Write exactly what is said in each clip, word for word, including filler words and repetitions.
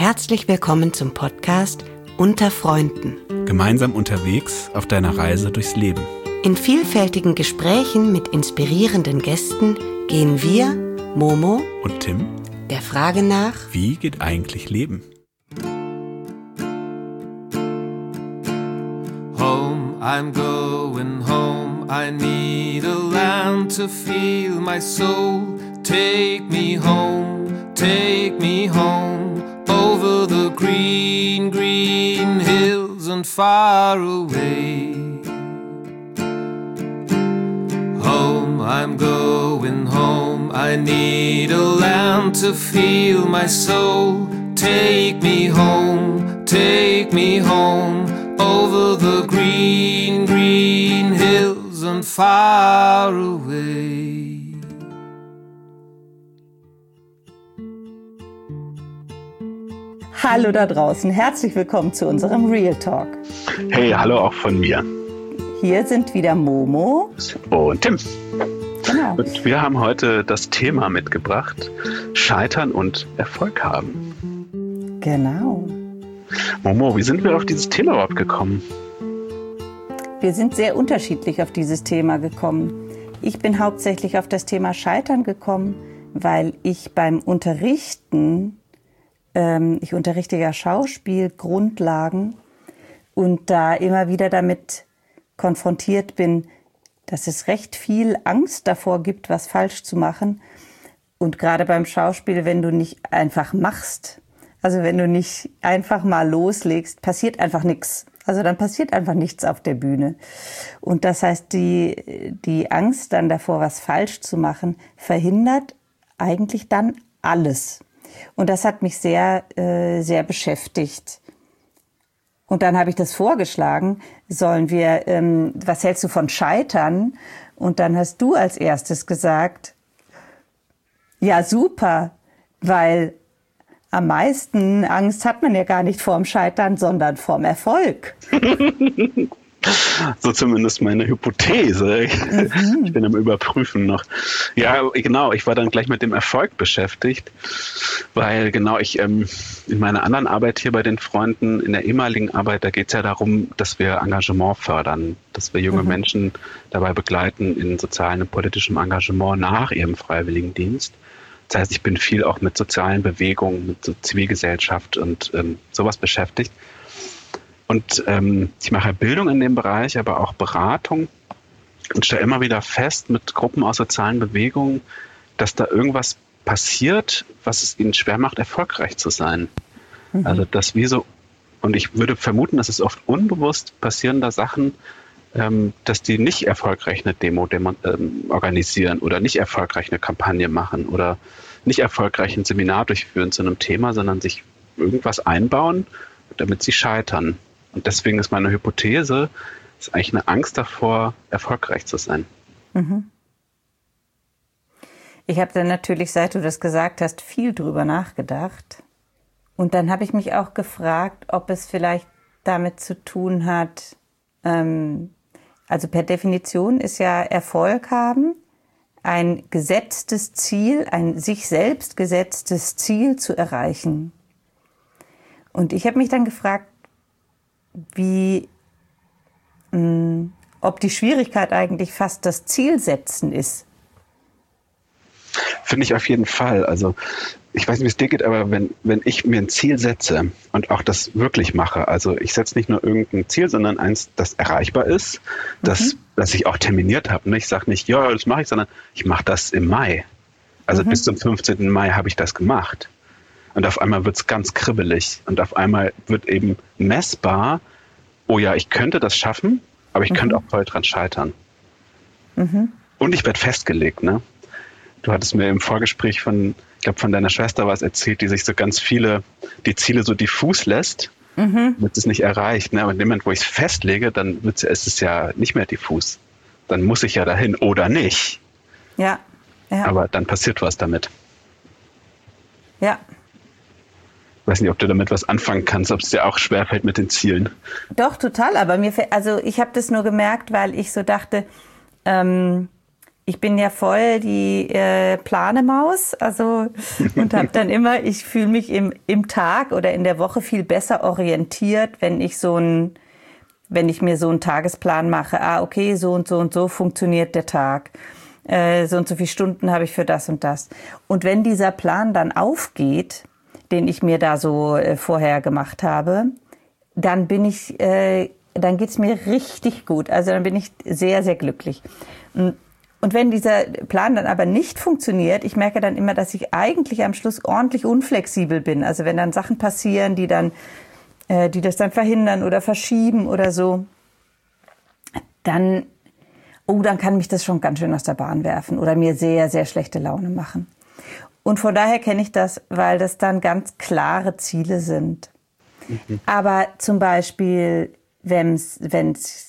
Herzlich willkommen zum Podcast Unter Freunden. Gemeinsam unterwegs auf deiner Reise durchs Leben. In vielfältigen Gesprächen mit inspirierenden Gästen gehen wir, Momo und Tim, der Frage nach, wie geht eigentlich Leben? Home, I'm going home. I need a land to feel my soul. Take me home, take me home, over the green, green hills and far away. Home, I'm going home. I need a land to feel my soul. Take me home, take me home, over the green, green hills and far away. Hallo da draußen, herzlich willkommen zu unserem Real Talk. Hey, hallo auch von mir. Hier sind wieder Momo und Tim. Genau. Und wir haben heute das Thema mitgebracht, Scheitern und Erfolg haben. Genau. Momo, wie sind wir auf dieses Thema überhaupt gekommen? Wir sind sehr unterschiedlich auf dieses Thema gekommen. Ich bin hauptsächlich auf das Thema Scheitern gekommen, weil ich beim Unterrichten Ich unterrichte ja Schauspiel, Grundlagen und da immer wieder damit konfrontiert bin, dass es recht viel Angst davor gibt, was falsch zu machen. Und gerade beim Schauspiel, wenn du nicht einfach machst, also wenn du nicht einfach mal loslegst, passiert einfach nichts. Also dann passiert einfach nichts auf der Bühne. Und das heißt, die, die Angst dann davor, was falsch zu machen, verhindert eigentlich dann alles. Und das hat mich sehr, äh, sehr beschäftigt. Und dann habe ich das vorgeschlagen, sollen wir, ähm, was hältst du von Scheitern? Und dann hast du als erstes gesagt, ja super, weil am meisten Angst hat man ja gar nicht vorm Scheitern, sondern vorm Erfolg. So zumindest meine Hypothese. Mhm. Ich bin am Überprüfen noch. Ja, genau. Ich war dann gleich mit dem Erfolg beschäftigt, weil genau ich ähm, in meiner anderen Arbeit hier bei den Freunden, in der ehemaligen Arbeit, da geht es ja darum, dass wir Engagement fördern, dass wir junge mhm. Menschen dabei begleiten in sozialem und politischem Engagement nach ihrem Freiwilligendienst. Das heißt, ich bin viel auch mit sozialen Bewegungen, mit so Zivilgesellschaft und ähm, sowas beschäftigt. Und ähm, ich mache Bildung in dem Bereich, aber auch Beratung und stelle immer wieder fest mit Gruppen aus sozialen Bewegungen, dass da irgendwas passiert, was es ihnen schwer macht, erfolgreich zu sein. Mhm. Also das wie so, und ich würde vermuten, dass es oft unbewusst passierender Sachen, ähm, dass die nicht erfolgreich eine Demo, Demo ähm, organisieren oder nicht erfolgreich eine Kampagne machen oder nicht erfolgreich ein Seminar durchführen zu einem Thema, sondern sich irgendwas einbauen, damit sie scheitern. Und deswegen ist meine Hypothese, ist eigentlich eine Angst davor, erfolgreich zu sein. Mhm. Ich habe dann natürlich, seit du das gesagt hast, viel drüber nachgedacht. Und dann habe ich mich auch gefragt, ob es vielleicht damit zu tun hat, ähm, also per Definition ist ja Erfolg haben, ein gesetztes Ziel, ein sich selbst gesetztes Ziel zu erreichen. Und ich habe mich dann gefragt, wie, mh, ob die Schwierigkeit eigentlich fast das Zielsetzen ist. Finde ich auf jeden Fall. Also ich weiß nicht, wie es dir geht, aber wenn, wenn ich mir ein Ziel setze und auch das wirklich mache, also ich setze nicht nur irgendein Ziel, sondern eins, das erreichbar ist, das, mhm. das ich auch terminiert habe. Ich sage nicht, ja, das mache ich, sondern ich mache das im Mai. Also mhm. bis zum fünfzehnten Mai habe ich das gemacht. Und auf einmal wird es ganz kribbelig und auf einmal wird eben messbar, oh ja, ich könnte das schaffen, aber ich mhm. könnte auch voll dran scheitern. Mhm. Und ich werde festgelegt, ne? Du hattest mir im Vorgespräch von, ich glaube, von deiner Schwester was erzählt, die sich so ganz viele, die Ziele so diffus lässt, mhm. wird es nicht erreicht. Ne? Aber in dem Moment, wo ich es festlege, dann ist es ja nicht mehr diffus. Dann muss ich ja dahin oder nicht. Ja. ja. Aber dann passiert was damit. Ja. Ich weiß nicht, ob du damit was anfangen kannst, ob es dir auch schwerfällt mit den Zielen. Doch, total. Aber mir, also ich habe das nur gemerkt, weil ich so dachte, ähm, ich bin ja voll die äh, Planemaus, also und habe dann immer, ich fühle mich im, im Tag oder in der Woche viel besser orientiert, wenn ich so ein, wenn ich mir so einen Tagesplan mache. Ah, okay, so und so und so funktioniert der Tag. Äh, so und so viele Stunden habe ich für das und das. Und wenn dieser Plan dann aufgeht, den ich mir da so äh, vorher gemacht habe, dann bin ich, äh, dann geht's mir richtig gut. Also dann bin ich sehr, sehr glücklich. Und Und wenn dieser Plan dann aber nicht funktioniert, ich merke dann immer, dass ich eigentlich am Schluss ordentlich unflexibel bin. Also wenn dann Sachen passieren, die dann, äh, die das dann verhindern oder verschieben oder so, dann, oh, dann kann mich das schon ganz schön aus der Bahn werfen oder mir sehr, sehr schlechte Laune machen. Und von daher kenne ich das, weil das dann ganz klare Ziele sind. Mhm. Aber zum Beispiel, wenn's, wenn's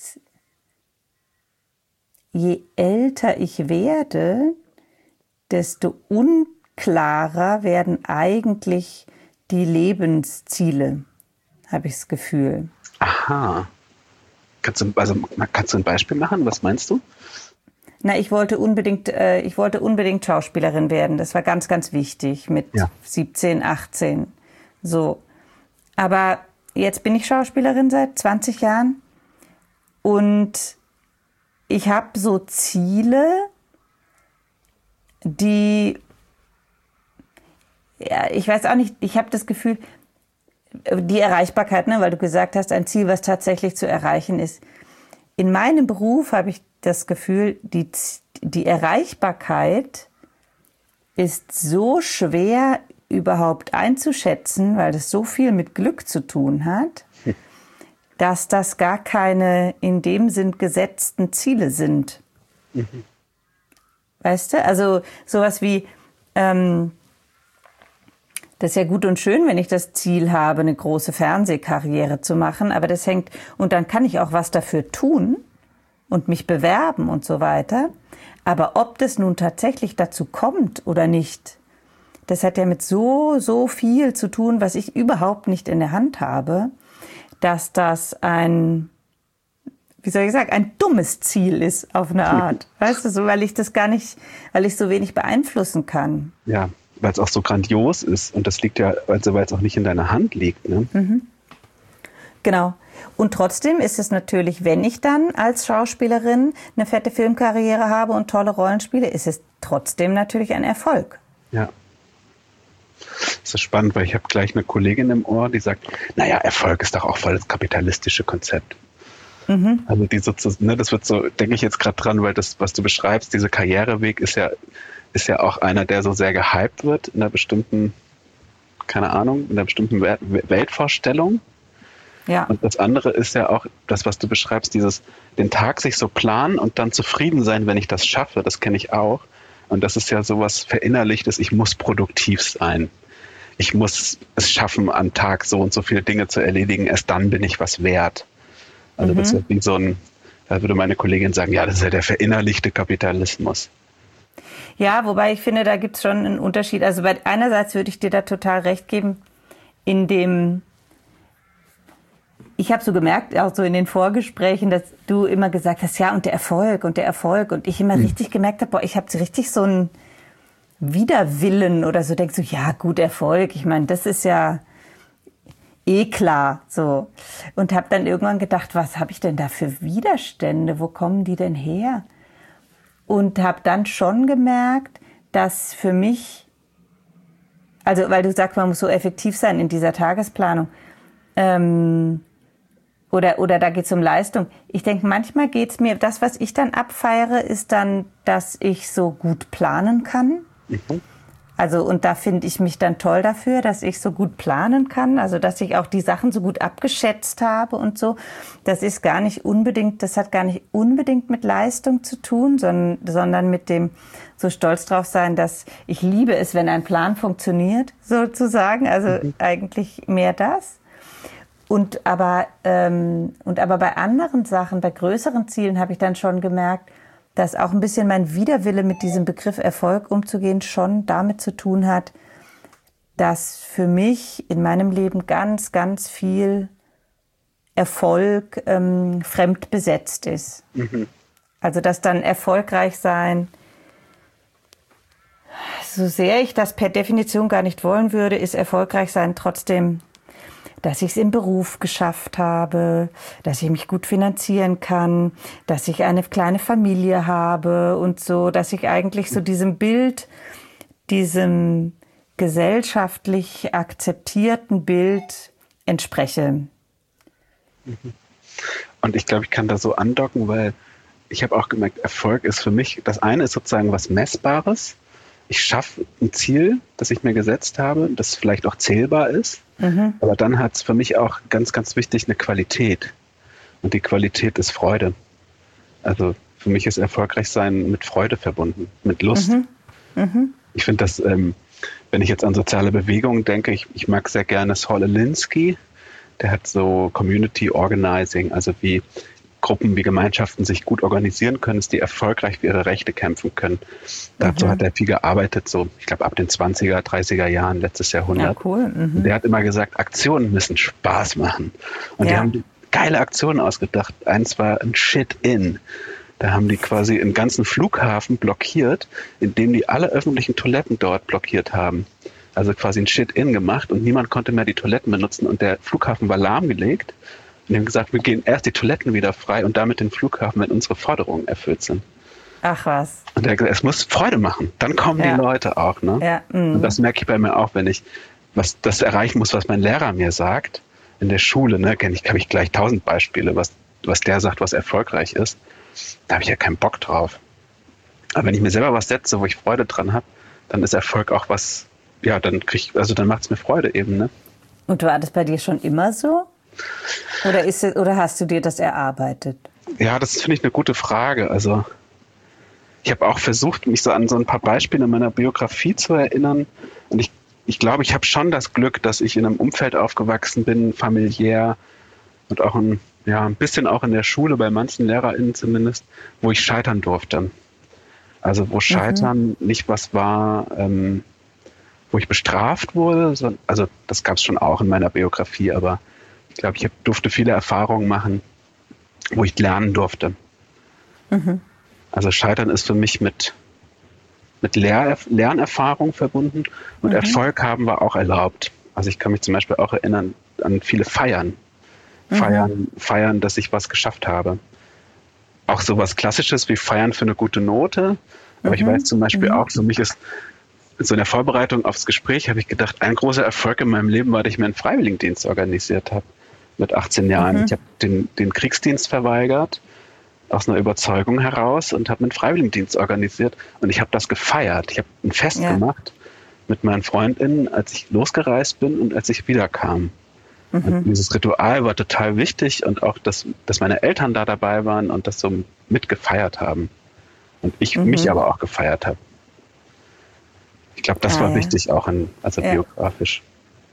je älter ich werde, desto unklarer werden eigentlich die Lebensziele, habe ich das Gefühl. Aha. Kannst du, also, kannst du ein Beispiel machen? Was meinst du? Na, ich wollte unbedingt, äh, ich wollte unbedingt Schauspielerin werden. Das war ganz, ganz wichtig mit ja. siebzehn, achtzehn. So. Aber jetzt bin ich Schauspielerin seit zwanzig Jahren und ich habe so Ziele, die, ja, ich weiß auch nicht, ich habe das Gefühl, die Erreichbarkeit, ne, weil du gesagt hast, ein Ziel, was tatsächlich zu erreichen ist. In meinem Beruf habe ich das Gefühl, die, die Erreichbarkeit ist so schwer überhaupt einzuschätzen, weil das so viel mit Glück zu tun hat, dass das gar keine in dem Sinn gesetzten Ziele sind. Mhm. Weißt du? Also sowas wie, ähm, das ist ja gut und schön, wenn ich das Ziel habe, eine große Fernsehkarriere zu machen, aber das hängt, und dann kann ich auch was dafür tun und mich bewerben und so weiter. Aber ob das nun tatsächlich dazu kommt oder nicht, das hat ja mit so, so viel zu tun, was ich überhaupt nicht in der Hand habe, dass das ein, wie soll ich sagen, ein dummes Ziel ist auf eine Art. Weißt du, so, weil ich das gar nicht, weil ich so wenig beeinflussen kann. Ja, weil es auch so grandios ist und das liegt ja, also weil es auch nicht in deiner Hand liegt. Ne? Mhm. Genau. Und trotzdem ist es natürlich, wenn ich dann als Schauspielerin eine fette Filmkarriere habe und tolle Rollen spiele, ist es trotzdem natürlich ein Erfolg. Ja. Das ist spannend, weil ich habe gleich eine Kollegin im Ohr, die sagt, naja, Erfolg ist doch auch voll das kapitalistische Konzept. Mhm. Also die sozusagen, ne, das wird so, denke ich jetzt gerade dran, weil das, was du beschreibst, dieser Karriereweg ist ja, ist ja auch einer, der so sehr gehypt wird in einer bestimmten, keine Ahnung, in einer bestimmten Weltvorstellung. Ja. Und das andere ist ja auch das, was du beschreibst, dieses, den Tag sich so planen und dann zufrieden sein, wenn ich das schaffe, das kenne ich auch. Und das ist ja sowas Verinnerlichtes, ich muss produktiv sein. Ich muss es schaffen, am Tag so und so viele Dinge zu erledigen, erst dann bin ich was wert. Also mhm. das ist wie so ein, da würde meine Kollegin sagen, ja, das ist ja der verinnerlichte Kapitalismus. Ja, wobei ich finde, da gibt es schon einen Unterschied. Also bei, einerseits würde ich dir da total recht geben, in dem, ich habe so gemerkt, auch so in den Vorgesprächen, dass du immer gesagt hast, ja, und der Erfolg und der Erfolg. Und ich immer mhm. richtig gemerkt habe, boah, ich habe richtig so einen Widerwillen oder so, denkst du, ja, gut, Erfolg. Ich meine, das ist ja eh klar, so. Und habe dann irgendwann gedacht, was habe ich denn da für Widerstände? Wo kommen die denn her? Und habe dann schon gemerkt, dass für mich, also weil du sagst, man muss so effektiv sein in dieser Tagesplanung, ähm, oder, oder da geht es um Leistung. Ich denke, manchmal geht es mir, das, was ich dann abfeiere, ist dann, dass ich so gut planen kann. Mhm. Also, und da finde ich mich dann toll dafür, dass ich so gut planen kann. Also, dass ich auch die Sachen so gut abgeschätzt habe und so. Das ist gar nicht unbedingt, das hat gar nicht unbedingt mit Leistung zu tun, sondern, sondern mit dem so stolz drauf sein, dass ich liebe es, wenn ein Plan funktioniert, sozusagen. Also, mhm. eigentlich mehr das. Und aber, ähm, und aber bei anderen Sachen, bei größeren Zielen habe ich dann schon gemerkt, dass auch ein bisschen mein Widerwille, mit diesem Begriff Erfolg umzugehen, schon damit zu tun hat, dass für mich in meinem Leben ganz, ganz viel Erfolg ähm, fremd besetzt ist. Mhm. Also dass dann erfolgreich sein so sehr ich das per Definition gar nicht wollen würde, ist erfolgreich sein trotzdem, dass ich es im Beruf geschafft habe, dass ich mich gut finanzieren kann, dass ich eine kleine Familie habe und so, dass ich eigentlich so diesem Bild, diesem gesellschaftlich akzeptierten Bild entspreche. Und ich glaube, ich kann da so andocken, weil ich habe auch gemerkt, Erfolg ist für mich, das eine ist sozusagen was Messbares. Ich schaffe ein Ziel, das ich mir gesetzt habe, das vielleicht auch zählbar ist. Mhm. Aber dann hat es für mich auch ganz, ganz wichtig eine Qualität. Und die Qualität ist Freude. Also für mich ist erfolgreich sein mit Freude verbunden, mit Lust. Mhm. Mhm. Ich finde das, ähm, wenn ich jetzt an soziale Bewegungen denke, ich, ich mag sehr gerne Saul Alinsky. Der hat so Community Organizing, also wie Gruppen, wie Gemeinschaften sich gut organisieren können, dass die erfolgreich für ihre Rechte kämpfen können. Dazu mhm. hat er viel gearbeitet, so ich glaube ab den zwanziger, dreißiger Jahren letztes Jahrhundert. Ja, cool. Mhm. Der hat immer gesagt, Aktionen müssen Spaß machen. Und ja. die haben geile Aktionen ausgedacht. Eins war ein Shit-In. Da haben die quasi einen ganzen Flughafen blockiert, indem die alle öffentlichen Toiletten dort blockiert haben. Also quasi ein Shit-In gemacht und niemand konnte mehr die Toiletten benutzen und der Flughafen war lahmgelegt. Und die haben gesagt, wir gehen erst die Toiletten wieder frei und damit den Flughafen, wenn unsere Forderungen erfüllt sind. Ach was. Und er hat gesagt, es muss Freude machen, dann kommen ja. die Leute auch. Ne? Ja, und das merke ich bei mir auch, wenn ich was das erreichen muss, was mein Lehrer mir sagt. In der Schule, ne, kenne ich, habe ich gleich tausend Beispiele, was, was der sagt, was erfolgreich ist. Da habe ich ja keinen Bock drauf. Aber wenn ich mir selber was setze, wo ich Freude dran habe, dann ist Erfolg auch was, ja, dann krieg ich, also dann macht es mir Freude eben, ne? Und war das bei dir schon immer so? Oder ist es, oder hast du dir das erarbeitet? Ja, das finde ich eine gute Frage. Also ich habe auch versucht, mich so an so ein paar Beispiele in meiner Biografie zu erinnern. Und ich, ich glaube, ich habe schon das Glück, dass ich in einem Umfeld aufgewachsen bin, familiär und auch ein ja, ein bisschen auch in der Schule, bei manchen LehrerInnen zumindest, wo ich scheitern durfte. Also wo Scheitern mhm. nicht was war, ähm, wo ich bestraft wurde. So, also das gab es schon auch in meiner Biografie, aber ich glaube, ich hab, durfte viele Erfahrungen machen, wo ich lernen durfte. Mhm. Also Scheitern ist für mich mit, mit Lehr- Lernerfahrung verbunden und mhm. Erfolg haben war auch erlaubt. Also ich kann mich zum Beispiel auch erinnern an viele Feiern. Feiern, mhm. feiern, dass ich was geschafft habe. Auch so was Klassisches wie Feiern für eine gute Note. Aber mhm. ich weiß zum Beispiel mhm. auch, für mich ist so in der Vorbereitung aufs Gespräch habe ich gedacht, ein großer Erfolg in meinem Leben war, dass ich mir einen Freiwilligendienst organisiert habe. Mit achtzehn Jahren. Mhm. Ich habe den, den Kriegsdienst verweigert, aus einer Überzeugung heraus und habe einen Freiwilligendienst organisiert. Und ich habe das gefeiert. Ich habe ein Fest ja. gemacht mit meinen FreundInnen, als ich losgereist bin und als ich wiederkam. Mhm. Und dieses Ritual war total wichtig und auch, dass, dass meine Eltern da dabei waren und das so mitgefeiert haben. Und ich mhm. mich aber auch gefeiert habe. Ich glaube, das ah, war ja. wichtig auch, in, also ja. biografisch.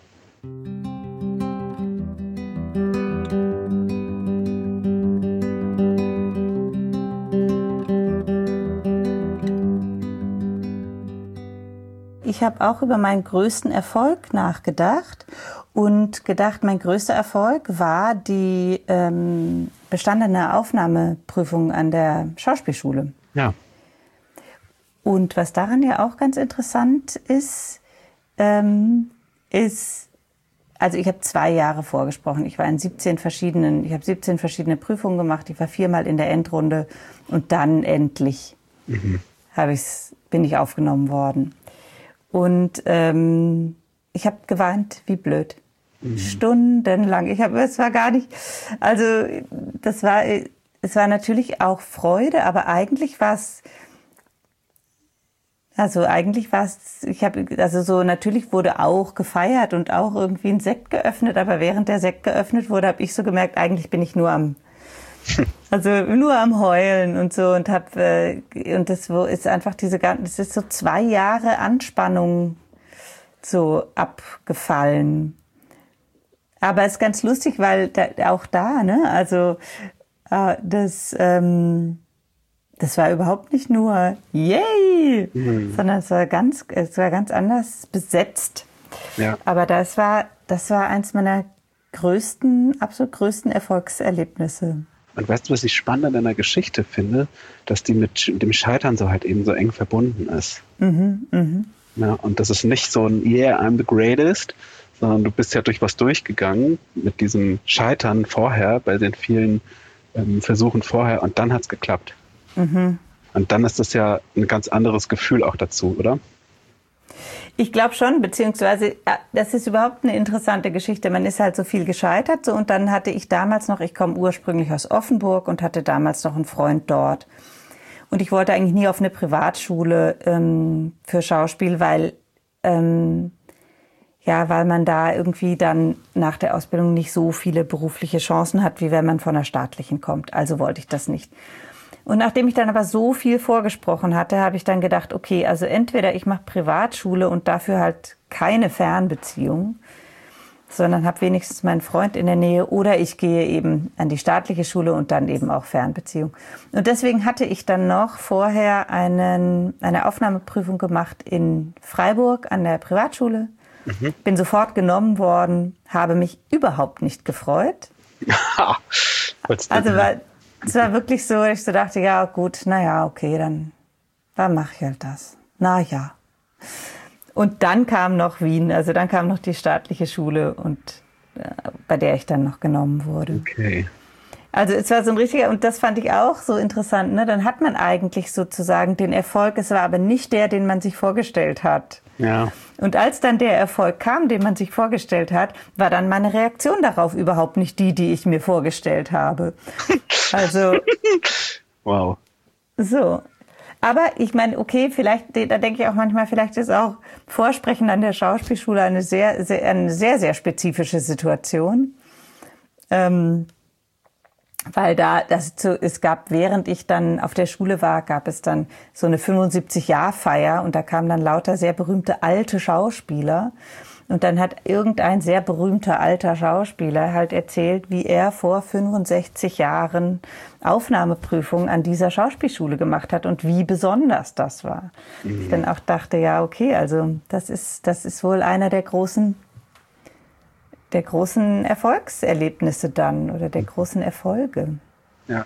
Ich habe auch über meinen größten Erfolg nachgedacht und gedacht, mein größter Erfolg war die ähm, bestandene Aufnahmeprüfung an der Schauspielschule. Ja. Und was daran ja auch ganz interessant ist, ähm, ist, also ich habe zwei Jahre vorgesprochen. Ich war in siebzehn verschiedenen, ich habe siebzehn verschiedene Prüfungen gemacht. Ich war viermal in der Endrunde und dann endlich mhm. habe ich's, bin ich aufgenommen worden. Und ähm, ich habe geweint wie blöd. Mhm. Stundenlang. Ich habe, es war gar nicht, also das war, es war natürlich auch Freude, aber eigentlich war es, also eigentlich war es, ich habe, also so natürlich wurde auch gefeiert und auch irgendwie ein Sekt geöffnet, aber während der Sekt geöffnet wurde, habe ich so gemerkt, eigentlich bin ich nur am, also nur am Heulen und so und hab äh, und das ist einfach diese ganze, das ist so zwei Jahre Anspannung so abgefallen. Aber es ist ganz lustig, weil da, auch da, ne, also äh, das ähm, das war überhaupt nicht nur yay, mhm. sondern es war ganz, es war ganz anders besetzt. Ja. Aber das war, das war eins meiner größten, absolut größten Erfolgserlebnisse. Und weißt du, was ich spannend an deiner Geschichte finde? Dass die mit dem Scheitern so halt eben so eng verbunden ist. Mhm, mhm. Ja, und das ist nicht so ein Yeah, I'm the greatest, sondern du bist ja durch was durchgegangen mit diesem Scheitern vorher, bei den vielen ähm, Versuchen vorher, und dann hat es geklappt. Mhm. Und dann ist das ja ein ganz anderes Gefühl auch dazu, oder? Ich glaube schon, beziehungsweise das ist überhaupt eine interessante Geschichte. Man ist halt so viel gescheitert. So, und dann hatte ich damals noch, ich komme ursprünglich aus Offenburg und hatte damals noch einen Freund dort. Und ich wollte eigentlich nie auf eine Privatschule ähm, für Schauspiel, weil, ähm, ja, weil man da irgendwie dann nach der Ausbildung nicht so viele berufliche Chancen hat, wie wenn man von der staatlichen kommt. Also wollte ich das nicht. Und nachdem ich dann aber so viel vorgesprochen hatte, habe ich dann gedacht, okay, also entweder ich mache Privatschule und dafür halt keine Fernbeziehung, sondern habe wenigstens meinen Freund in der Nähe, oder ich gehe eben an die staatliche Schule und dann eben auch Fernbeziehung. Und deswegen hatte ich dann noch vorher einen, eine Aufnahmeprüfung gemacht in Freiburg an der Privatschule. Mhm. Bin sofort genommen worden, habe mich überhaupt nicht gefreut. Also weil es war wirklich so, ich so dachte, ja gut, naja, okay, dann, dann mache ich halt das. Na ja. Und dann kam noch Wien, also dann kam noch die staatliche Schule, und äh, bei der ich dann noch genommen wurde. Okay. Also es war so ein richtiger, und das fand ich auch so interessant, ne? Dann hat man eigentlich sozusagen den Erfolg, es war aber nicht der, den man sich vorgestellt hat. Ja. Und als dann der Erfolg kam, den man sich vorgestellt hat, war dann meine Reaktion darauf überhaupt nicht die, die ich mir vorgestellt habe. Also. Wow. So. Aber ich meine, okay, vielleicht, da denke ich auch manchmal, vielleicht ist auch Vorsprechen an der Schauspielschule eine sehr, sehr, eine sehr, sehr spezifische Situation. Ähm, weil da, das, es gab, während ich dann auf der Schule war, gab es dann so eine fünfundsiebzig-Jahr-Feier, und da kamen dann lauter sehr berühmte alte Schauspieler. Und dann hat irgendein sehr berühmter alter Schauspieler halt erzählt, wie er vor fünfundsechzig Jahren Aufnahmeprüfungen an dieser Schauspielschule gemacht hat und wie besonders das war. Mhm. Ich dann auch dachte, ja, okay, also das ist, das ist wohl einer der großen, der großen Erfolgserlebnisse dann, oder der großen Erfolge. Ja.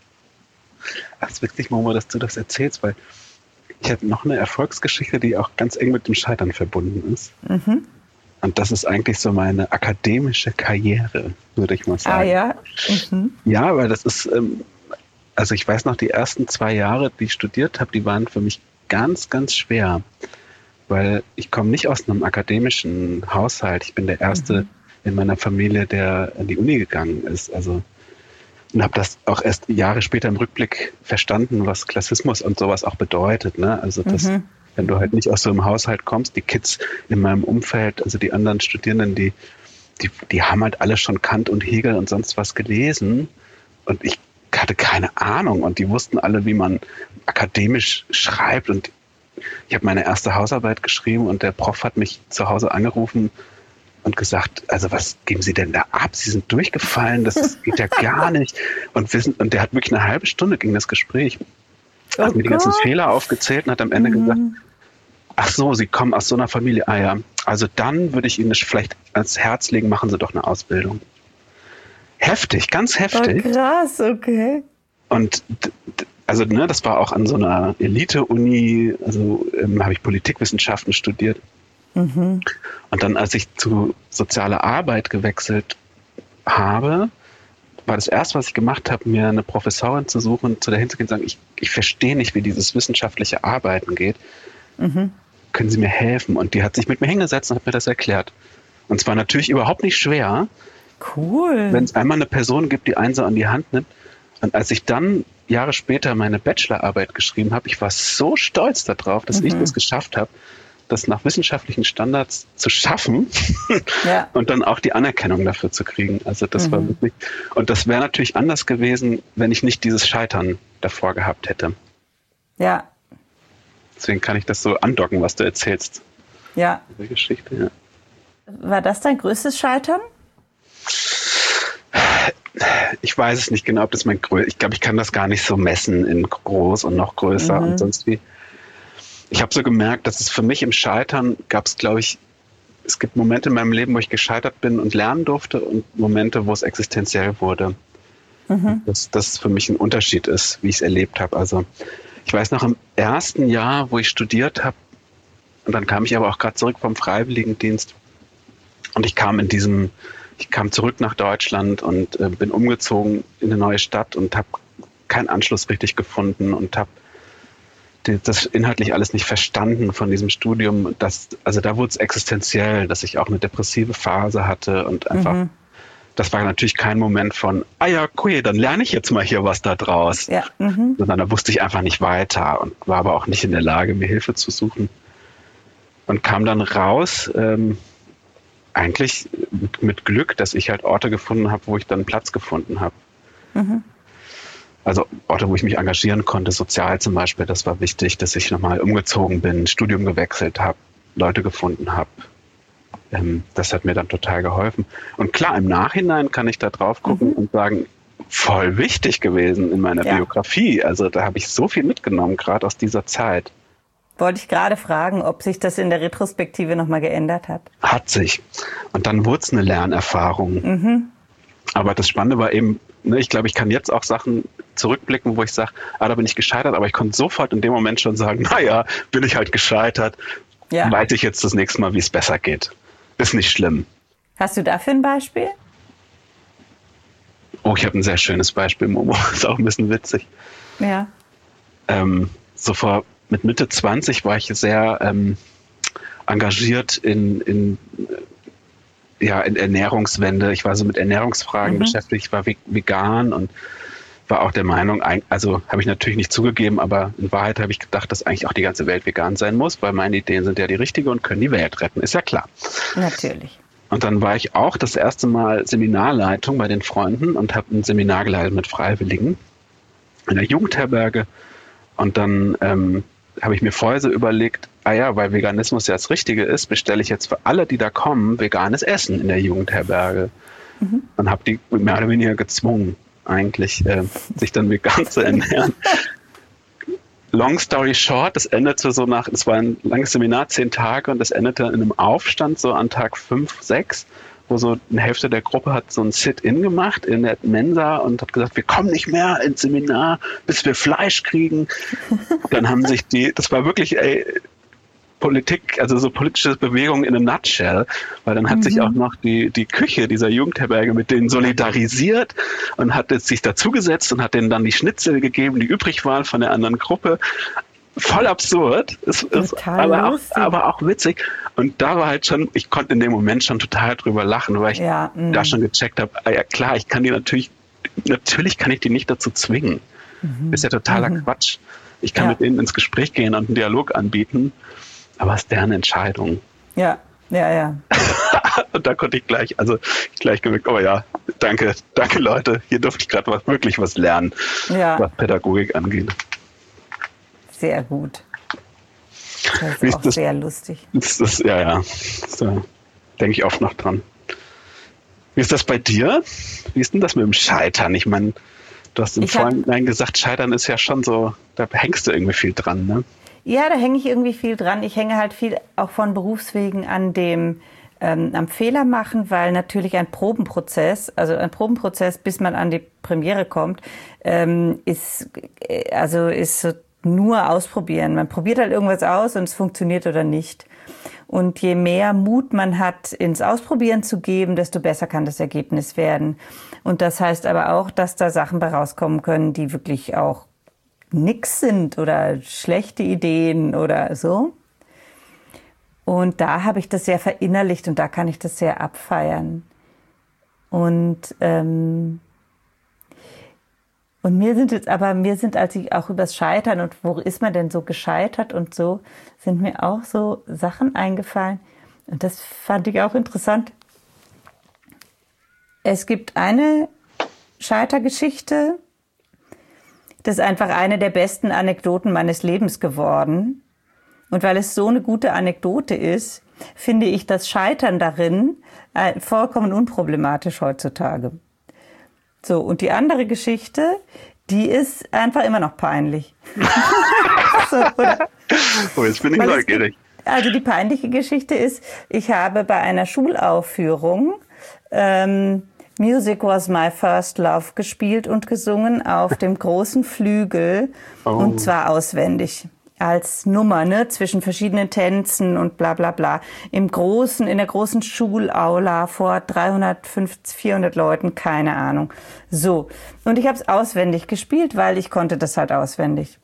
Ach, es ist witzig, Momo, dass du das erzählst, weil ich habe noch eine Erfolgsgeschichte, die auch ganz eng mit dem Scheitern verbunden ist. Mhm. Und das ist eigentlich so meine akademische Karriere, würde ich mal sagen. Ah ja? Mhm. Ja, weil das ist, ähm, also ich weiß noch, die ersten zwei Jahre, die ich studiert habe, die waren für mich ganz, ganz schwer. Weil ich komme nicht aus einem akademischen Haushalt. Ich bin der Erste mhm. in meiner Familie, der an die Uni gegangen ist. Also, und habe das auch erst Jahre später im Rückblick verstanden, was Klassismus und sowas auch bedeutet. Ne? Also das, mhm. wenn du halt nicht aus so einem Haushalt kommst, die Kids in meinem Umfeld, also die anderen Studierenden, die, die, die haben halt alle schon Kant und Hegel und sonst was gelesen, und ich hatte keine Ahnung, und die wussten alle, wie man akademisch schreibt, und ich habe meine erste Hausarbeit geschrieben, und der Prof hat mich zu Hause angerufen und gesagt, also was geben Sie denn da ab? Sie sind durchgefallen, das geht ja gar nicht. Und, wissen, und der hat wirklich eine halbe Stunde ging das Gespräch. Oh hat mir die ganzen Fehler aufgezählt und hat am Ende mhm. gesagt, ach so, Sie kommen aus so einer Familie. Ah ja, also dann würde ich Ihnen vielleicht ans Herz legen, machen Sie doch eine Ausbildung. Heftig, ganz heftig. Oh, krass, okay. Und also ne, das war auch an so einer Elite-Uni, also ähm, habe ich Politikwissenschaften studiert. Mhm. Und dann, als ich zu sozialer Arbeit gewechselt habe, war das erste, was ich gemacht habe, mir eine Professorin zu suchen, zu der hinzugehen und sagen, ich, ich verstehe nicht, wie dieses wissenschaftliche Arbeiten geht. Mhm. Können Sie mir helfen? Und die hat sich mit mir hingesetzt und hat mir das erklärt. Und zwar natürlich überhaupt nicht schwer. Cool. Wenn es einmal eine Person gibt, die einen so an die Hand nimmt. Und als ich dann Jahre später meine Bachelorarbeit geschrieben habe, ich war so stolz darauf, dass mhm. ich das geschafft habe, das nach wissenschaftlichen Standards zu schaffen ja. und dann auch die Anerkennung dafür zu kriegen. Also das mhm. war wirklich, und das wäre natürlich anders gewesen, wenn ich nicht dieses Scheitern davor gehabt hätte. Ja. Deswegen kann ich das so andocken, was du erzählst. Ja. Die Geschichte, ja. War das dein größtes Scheitern? Ich weiß es nicht genau, ob das mein größtes, ich glaube, ich kann das gar nicht so messen in groß und noch größer mhm. und sonst wie. Ich habe so gemerkt, dass es für mich im Scheitern gab es, glaube ich, es gibt Momente in meinem Leben, wo ich gescheitert bin und lernen durfte, und Momente, wo es existenziell wurde. Mhm. Dass das für mich ein Unterschied ist, wie ich es erlebt habe. Also ich weiß noch, im ersten Jahr, wo ich studiert habe, Und dann kam ich aber auch gerade zurück vom Freiwilligendienst und ich kam in diesem, ich kam zurück nach Deutschland und äh, bin umgezogen in eine neue Stadt und habe keinen Anschluss richtig gefunden und habe das inhaltlich alles nicht verstanden von diesem Studium. Das, also da wurde es existenziell, dass ich auch eine depressive Phase hatte und einfach, mhm. das war natürlich kein Moment von, ah ja, cool, dann lerne ich jetzt mal hier was da draus. Ja. Mhm. Sondern da wusste ich einfach nicht weiter und war aber auch nicht in der Lage, mir Hilfe zu suchen. Und kam dann raus, ähm, eigentlich mit, mit Glück, dass ich halt Orte gefunden habe, wo ich dann Platz gefunden habe. Mhm. Also Orte, wo ich mich engagieren konnte, sozial zum Beispiel, das war wichtig, dass ich nochmal umgezogen bin, Studium gewechselt habe, Leute gefunden habe. Ähm, das hat mir dann total geholfen. Und klar, im Nachhinein kann ich da drauf gucken mhm. und sagen, voll wichtig gewesen in meiner ja. Biografie. Also da habe ich so viel mitgenommen, gerade aus dieser Zeit. Wollte ich gerade fragen, ob sich das in der Retrospektive nochmal geändert hat. Hat sich. Und dann wurde es eine Lernerfahrung. Mhm. Aber das Spannende war eben, ne, ich glaube, ich kann jetzt auch Sachen zurückblicken, wo ich sage, ah, da bin ich gescheitert, aber ich konnte sofort in dem Moment schon sagen, naja, bin ich halt gescheitert, ja. weiß ich jetzt das nächste Mal, wie es besser geht. Ist nicht schlimm. Hast du dafür ein Beispiel? Oh, ich habe ein sehr schönes Beispiel, Momo. Ist auch ein bisschen witzig. Ja. Ähm, so vor, mit Mitte zwanzig war ich sehr ähm, engagiert in, in ja, in Ernährungswende. Ich war so mit Ernährungsfragen mhm. beschäftigt. Ich war vegan und war auch der Meinung, also habe ich natürlich nicht zugegeben, aber in Wahrheit habe ich gedacht, dass eigentlich auch die ganze Welt vegan sein muss, weil meine Ideen sind ja die richtige und können die Welt retten. Ist ja klar. Natürlich. Und dann war ich auch das erste Mal Seminarleitung bei den Freunden und habe ein Seminar geleitet mit Freiwilligen in der Jugendherberge. Und dann ähm, habe ich mir vorher so überlegt, ah ja, weil Veganismus ja das Richtige ist, bestelle ich jetzt für alle, die da kommen, veganes Essen in der Jugendherberge. Mhm. Und habe die mehr oder weniger gezwungen, eigentlich äh, sich dann vegan zu ernähren. Long story short, das endete so nach, es war ein langes Seminar, zehn Tage, und das endete in einem Aufstand so an Tag fünf, sechs, wo so eine Hälfte der Gruppe hat so ein Sit-in gemacht in der Mensa und hat gesagt, wir kommen nicht mehr ins Seminar, bis wir Fleisch kriegen. Dann haben sich die, das war wirklich, ey, Politik, also so politische Bewegung in a nutshell, weil dann hat mhm. sich auch noch die, die Küche dieser Jugendherberge mit denen solidarisiert und hat jetzt sich dazugesetzt und hat denen dann die Schnitzel gegeben, die übrig waren von der anderen Gruppe. Voll absurd, es, es, aber, auch, aber auch witzig. Und da war halt schon, ich konnte in dem Moment schon total drüber lachen, weil ich ja, da schon gecheckt habe, ah ja klar, ich kann die natürlich, natürlich kann ich die nicht dazu zwingen. Mhm. Ist ja totaler mhm. Quatsch. Ich kann ja. mit denen ins Gespräch gehen und einen Dialog anbieten. Aber es ist deren Entscheidung. Ja, ja, ja. Und da konnte ich gleich, also gleich gemerkt, oh ja, danke, danke Leute, hier durfte ich gerade was, wirklich was lernen, ja. was Pädagogik angeht. Sehr gut. Das ist ist auch das, sehr lustig. Ist das, ja, ja, da denke ich oft noch dran. Wie ist das bei dir? Wie ist denn das mit dem Scheitern? Ich meine, du hast im Vorhinein gesagt, Scheitern ist ja schon so, da hängst du irgendwie viel dran, ne? Ja, da hänge ich irgendwie viel dran. Ich hänge halt viel auch von Berufswegen an dem ähm, am Fehler machen, weil natürlich ein Probenprozess, also ein Probenprozess, bis man an die Premiere kommt, ähm, ist also ist so nur ausprobieren. Man probiert halt irgendwas aus und es funktioniert oder nicht. Und je mehr Mut man hat, ins Ausprobieren zu geben, desto besser kann das Ergebnis werden. Und das heißt aber auch, dass da Sachen bei rauskommen können, die wirklich auch nix sind oder schlechte Ideen oder so. Und da habe ich das sehr verinnerlicht und da kann ich das sehr abfeiern. Und ähm, und mir sind jetzt aber, mir sind, als ich auch übers Scheitern und wo ist man denn so gescheitert und so, sind mir auch so Sachen eingefallen. Und das fand ich auch interessant. Es gibt eine Scheitergeschichte, das ist einfach eine der besten Anekdoten meines Lebens geworden. Und weil es so eine gute Anekdote ist, finde ich das Scheitern darin äh, vollkommen unproblematisch heutzutage. So, und die andere Geschichte, die ist einfach immer noch peinlich. So, oder? Oh, jetzt bin ich neugierig. Also die peinliche Geschichte ist, ich habe bei einer Schulaufführung ähm, Music Was My First Love gespielt und gesungen auf dem großen Flügel, oh. und zwar auswendig. als Nummer, ne, zwischen verschiedenen Tänzen und bla bla bla. Im großen, in der großen Schulaula vor dreihundertfünfzig, vierhundert Leuten, keine Ahnung. So. Und ich habe es auswendig gespielt, weil ich konnte das halt auswendig.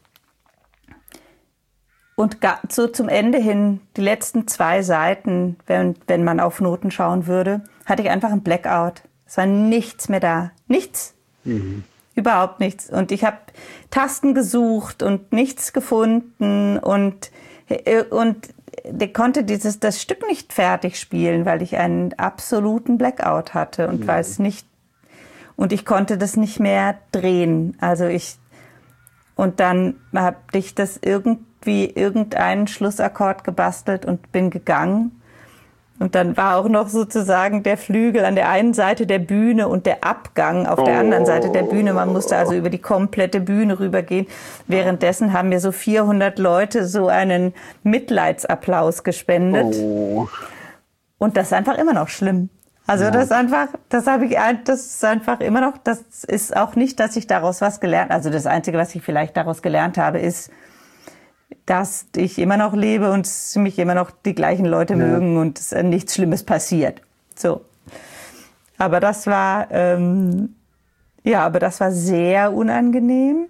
Und so zum Ende hin, die letzten zwei Seiten, wenn, wenn man auf Noten schauen würde, hatte ich einfach einen Blackout. Es war nichts mehr da. Nichts. Mhm. Überhaupt nichts. Und ich habe Tasten gesucht und nichts gefunden und, und der konnte dieses, das Stück nicht fertig spielen, weil ich einen absoluten Blackout hatte und mhm. weil es nicht, und ich konnte das nicht mehr drehen. Also ich, und dann habe ich das irgendwie irgendeinen Schlussakkord gebastelt und bin gegangen. Und dann war auch noch sozusagen der Flügel an der einen Seite der Bühne und der Abgang auf der anderen Seite der Bühne. Man musste also über die komplette Bühne rübergehen. Währenddessen haben mir so vierhundert Leute so einen Mitleidsapplaus gespendet. Oh. Und das ist einfach immer noch schlimm. Also ja. das ist einfach, das habe ich, das ist einfach immer noch, das ist auch nicht, dass ich daraus was gelernt, also das Einzige, was ich vielleicht daraus gelernt habe, ist, dass ich immer noch lebe und mich immer noch die gleichen Leute ja. mögen und es nichts Schlimmes passiert. So. Aber das war, ähm, ja, aber das war sehr unangenehm.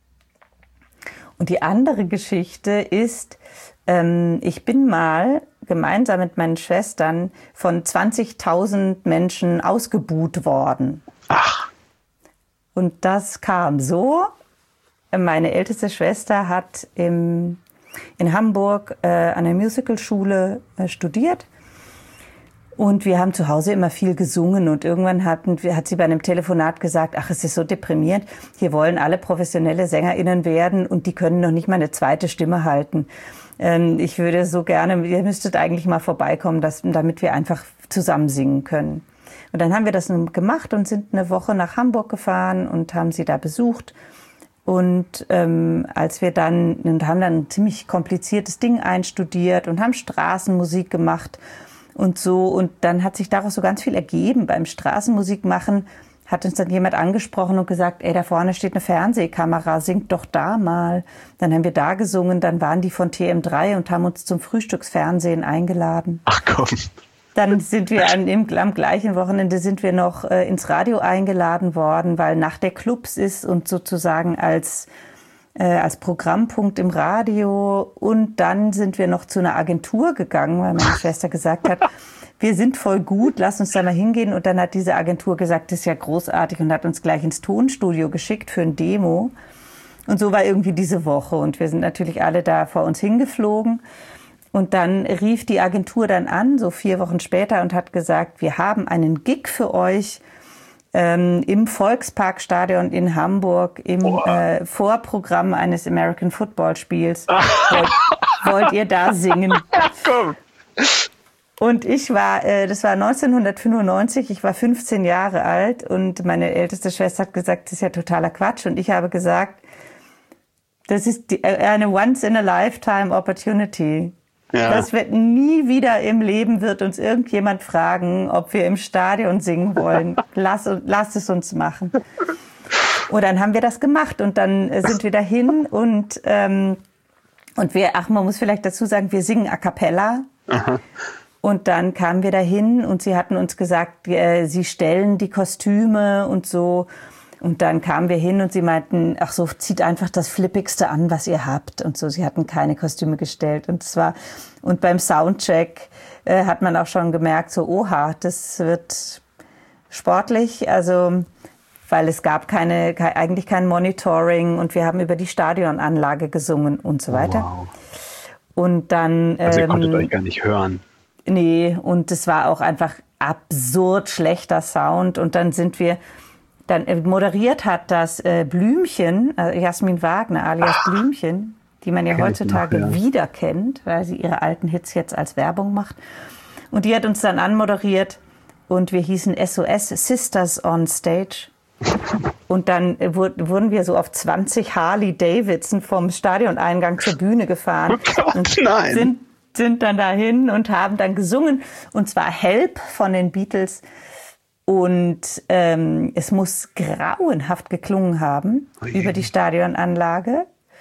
Und die andere Geschichte ist, ähm, ich bin mal gemeinsam mit meinen Schwestern von zwanzigtausend Menschen ausgebuht worden. Ach. Und das kam so. Meine älteste Schwester hat im, in Hamburg äh, an der Musicalschule äh, studiert und wir haben zu Hause immer viel gesungen und irgendwann hatten, hat sie bei einem Telefonat gesagt, ach, es ist so deprimierend, hier wollen alle professionelle SängerInnen werden und die können noch nicht mal eine zweite Stimme halten. Ähm, ich würde so gerne, ihr müsstet eigentlich mal vorbeikommen, dass, damit wir einfach zusammen singen können. Und dann haben wir das gemacht und sind eine Woche nach Hamburg gefahren und haben sie da besucht. Und ähm, als wir dann, und haben dann ein ziemlich kompliziertes Ding einstudiert und haben Straßenmusik gemacht und so. Und dann hat sich daraus so ganz viel ergeben. Beim Straßenmusik machen hat uns dann jemand angesprochen und gesagt, ey, da vorne steht eine Fernsehkamera, singt doch da mal. Dann haben wir da gesungen, dann waren die von T M drei und haben uns zum Frühstücksfernsehen eingeladen. Ach komm. Dann sind wir an, im, am gleichen Wochenende sind wir noch äh, ins Radio eingeladen worden, weil Nacht der Clubs ist und sozusagen als, äh, als Programmpunkt im Radio. Und dann sind wir noch zu einer Agentur gegangen, weil meine Schwester gesagt hat, wir sind voll gut, lass uns da mal hingehen. Und dann hat diese Agentur gesagt, das ist ja großartig und hat uns gleich ins Tonstudio geschickt für ein Demo. Und so war irgendwie diese Woche. Und wir sind natürlich alle da vor uns hingeflogen. Und dann rief die Agentur dann an, so vier Wochen später, und hat gesagt, wir haben einen Gig für euch ähm, im Volksparkstadion in Hamburg im äh, Vorprogramm eines American Football Spiels. wollt, wollt ihr da singen? Und ich war, äh, das war neunzehnhundertfünfundneunzig, ich war fünfzehn Jahre alt und meine älteste Schwester hat gesagt, das ist ja totaler Quatsch. Und ich habe gesagt, das ist die, eine Once-in-a-Lifetime-Opportunity. Ja. Das wird nie wieder im Leben, wird uns irgendjemand fragen, ob wir im Stadion singen wollen. Lass, lass es uns machen. Und dann haben wir das gemacht und dann sind wir dahin und, ähm, und wir, ach, man muss vielleicht dazu sagen, wir singen a cappella. Aha. Und dann kamen wir dahin und sie hatten uns gesagt, äh, sie stellen die Kostüme und so. Und dann kamen wir hin und sie meinten, ach so, zieht einfach das Flippigste an, was ihr habt. Und so, sie hatten keine Kostüme gestellt. Und zwar, und beim Soundcheck äh, hat man auch schon gemerkt, so, oha, das wird sportlich. Also, weil es gab keine, ke- eigentlich kein Monitoring und wir haben über die Stadionanlage gesungen und so weiter. Wow. Und dann, also ihr ähm, konntet euch gar nicht hören. Nee, und es war auch einfach absurd schlechter Sound. Und dann sind wir, dann moderiert hat das äh, Blümchen, äh, Jasmin Wagner alias Ach, Blümchen, die man ja heutzutage noch, ja. wieder kennt, weil sie ihre alten Hits jetzt als Werbung macht. Und die hat uns dann anmoderiert und wir hießen S O S, Sisters on Stage. Und dann äh, wurden wir so auf zwanzig Harley Davidson vom Stadioneingang zur Bühne gefahren. Oh Gott, und nein. Sind, sind dann dahin und haben dann gesungen. Und zwar Help von den Beatles. Und ähm, es muss grauenhaft geklungen haben Oje. über die Stadionanlage.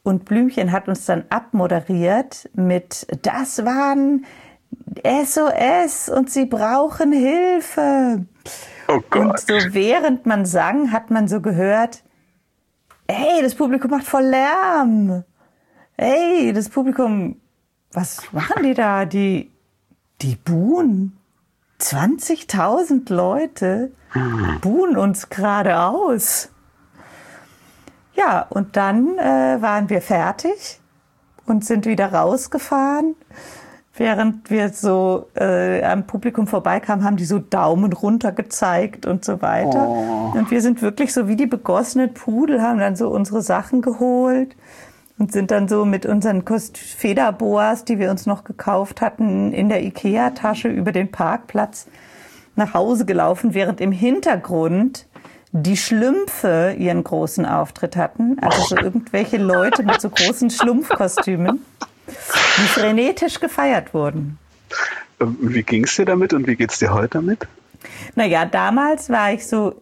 Und Blümchen hat uns dann abmoderiert mit, das waren S O S und sie brauchen Hilfe. Oh Gott. Und so während man sang, hat man so gehört, hey, das Publikum macht voll Lärm. Hey, das Publikum, was machen die da? Die, die buhen. zwanzigtausend Leute buhen uns geradeaus. Ja, und dann äh, waren wir fertig und sind wieder rausgefahren. Während wir so äh, am Publikum vorbeikamen, haben die so Daumen runter gezeigt und so weiter. Oh. Und wir sind wirklich so wie die begossenen Pudel, haben dann so unsere Sachen geholt und sind dann so mit unseren Federboas, die wir uns noch gekauft hatten, in der Ikea-Tasche über den Parkplatz nach Hause gelaufen, während im Hintergrund die Schlümpfe ihren großen Auftritt hatten. Also so irgendwelche Leute mit so großen Schlumpfkostümen, die frenetisch gefeiert wurden. Wie ging es dir damit und wie geht es dir heute damit? Naja, damals war ich so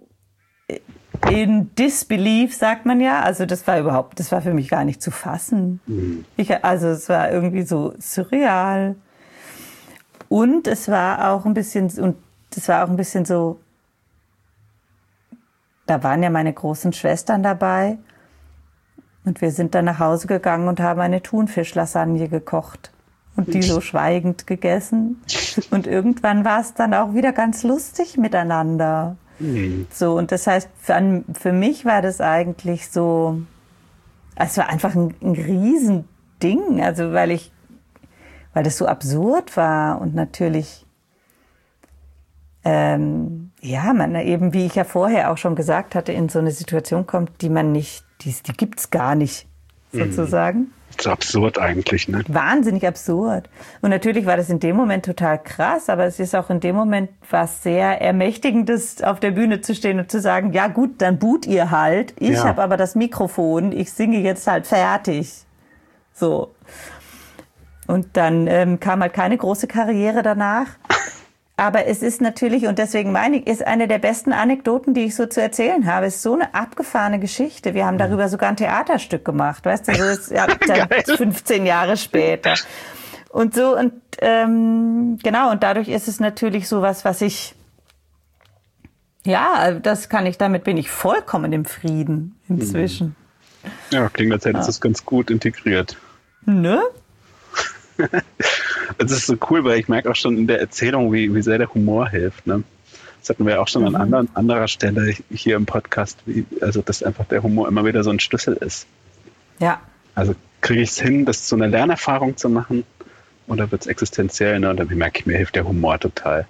in Disbelief, sagt man ja. Also das war überhaupt, das war für mich gar nicht zu fassen. Mhm. Ich, also es war irgendwie so surreal. Und es war auch ein bisschen, und es war auch ein bisschen so, da waren ja meine großen Schwestern dabei. Und wir sind dann nach Hause gegangen und haben eine Thunfischlasagne gekocht und die so schweigend gegessen. Und irgendwann war es dann auch wieder ganz lustig miteinander. Mhm. So, und das heißt, für, für mich war das eigentlich so, es war einfach ein, ein Riesending, also weil ich, weil das so absurd war und natürlich, ähm, ja, man eben, wie ich ja vorher auch schon gesagt hatte, in so eine Situation kommt, die man nicht, die, die gibt's gar nicht, sozusagen. Das ist absurd eigentlich, ne? Wahnsinnig absurd. Und natürlich war das in dem Moment total krass, aber es ist auch in dem Moment was sehr Ermächtigendes, auf der Bühne zu stehen und zu sagen, ja gut, dann buht ihr halt. Ich ja. habe aber das Mikrofon, ich singe jetzt halt fertig. So. Und dann ähm, kam halt keine große Karriere danach. Aber es ist natürlich, und deswegen meine ich, ist eine der besten Anekdoten, die ich so zu erzählen habe. Es ist so eine abgefahrene Geschichte. Wir haben darüber sogar ein Theaterstück gemacht, weißt du, so ist ja dann fünfzehn Jahre später. Und so, und ähm, genau, und dadurch ist es natürlich so was, was ich, ja, das kann ich, damit bin ich vollkommen im Frieden inzwischen. Ja, klingt, als hättest du es ganz gut integriert. Ne? Es ist so cool, weil ich merke auch schon in der Erzählung, wie, wie sehr der Humor hilft. Ne? Das hatten wir auch schon mhm. an anderen, anderer Stelle hier im Podcast, wie, also dass einfach der Humor immer wieder so ein Schlüssel ist. Ja. Also kriege ich es hin, das zu einer Lernerfahrung zu machen oder wird es existenziell? Ne? Und dann merke ich, mir hilft der Humor total.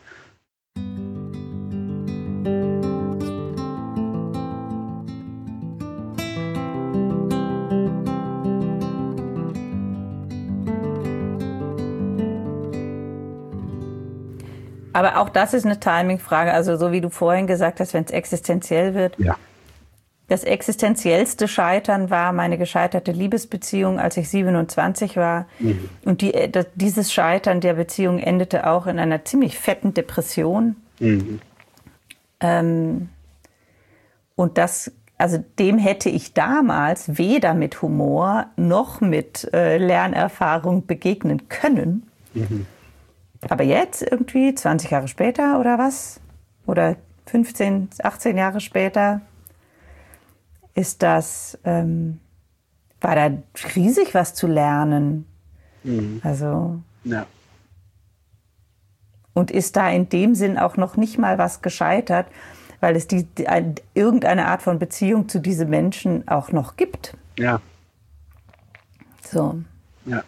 Aber auch das ist eine Timing-Frage. Also so wie du vorhin gesagt hast, wenn es existenziell wird. Ja. Das existenziellste Scheitern war meine gescheiterte Liebesbeziehung, als ich siebenundzwanzig war. Mhm. Und die, das, dieses Scheitern der Beziehung endete auch in einer ziemlich fetten Depression. Mhm. Ähm, und das, also dem hätte ich damals weder mit Humor noch mit äh, Lernerfahrung begegnen können. Mhm. Aber jetzt irgendwie, zwanzig Jahre später oder was? Oder fünfzehn, achtzehn Jahre später, ist das, ähm, war da riesig was zu lernen. Mhm. Also. Ja. Und ist da in dem Sinn auch noch nicht mal was gescheitert, weil es die, die ein, irgendeine Art von Beziehung zu diesen Menschen auch noch gibt. Ja. So. Ja.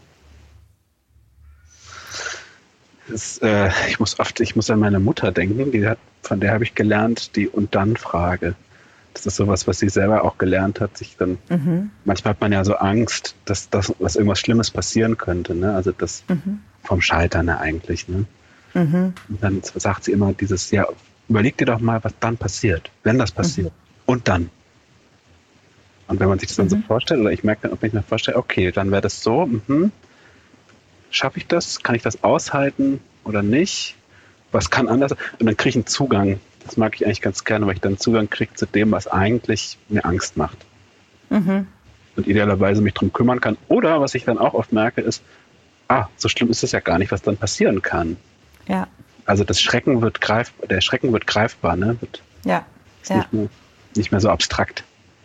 Das, äh, ich muss oft, ich muss an meine Mutter denken, die hat, von der habe ich gelernt, die Und-Dann-Frage. Das ist sowas, was sie selber auch gelernt hat, sich dann, mhm. manchmal hat man ja so Angst, dass, dass, dass irgendwas Schlimmes passieren könnte, ne? Also das mhm. vom Scheitern her eigentlich, ne? Mhm. Und dann sagt sie immer dieses, ja, überleg dir doch mal, was dann passiert, wenn das passiert. Mhm. Und dann. Und wenn man sich das dann mhm. so vorstellt, oder ich merke dann, wenn ich mir vorstelle, okay, dann wäre das so, mhm. Schaffe ich das? Kann ich das aushalten oder nicht? Was kann anders? Und dann kriege ich einen Zugang. Das mag ich eigentlich ganz gerne, weil ich dann Zugang kriege zu dem, was eigentlich mir Angst macht. Mhm. und idealerweise mich drum kümmern kann. Oder was ich dann auch oft merke, ist, ah, so schlimm ist es ja gar nicht, was dann passieren kann. Ja. Also das Schrecken wird greif, der Schrecken wird greifbar, ne? Wird, ja. ist ja. Nicht, mehr, nicht mehr so abstrakt.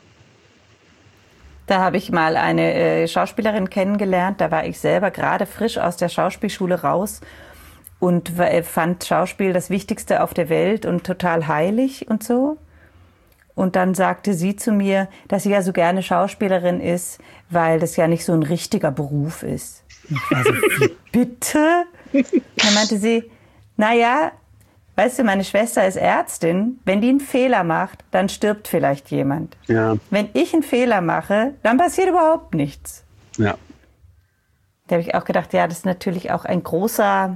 Da habe ich mal eine äh, Schauspielerin kennengelernt, da war ich selber gerade frisch aus der Schauspielschule raus und äh, fand Schauspiel das Wichtigste auf der Welt und total heilig und so. Und dann sagte sie zu mir, dass sie ja so gerne Schauspielerin ist, weil das ja nicht so ein richtiger Beruf ist. Und ich war so, wie bitte? Dann meinte sie, naja, weißt du, meine Schwester ist Ärztin. Wenn die einen Fehler macht, dann stirbt vielleicht jemand. Ja. Wenn ich einen Fehler mache, dann passiert überhaupt nichts. Ja. Da habe ich auch gedacht, ja, das ist natürlich auch ein großer,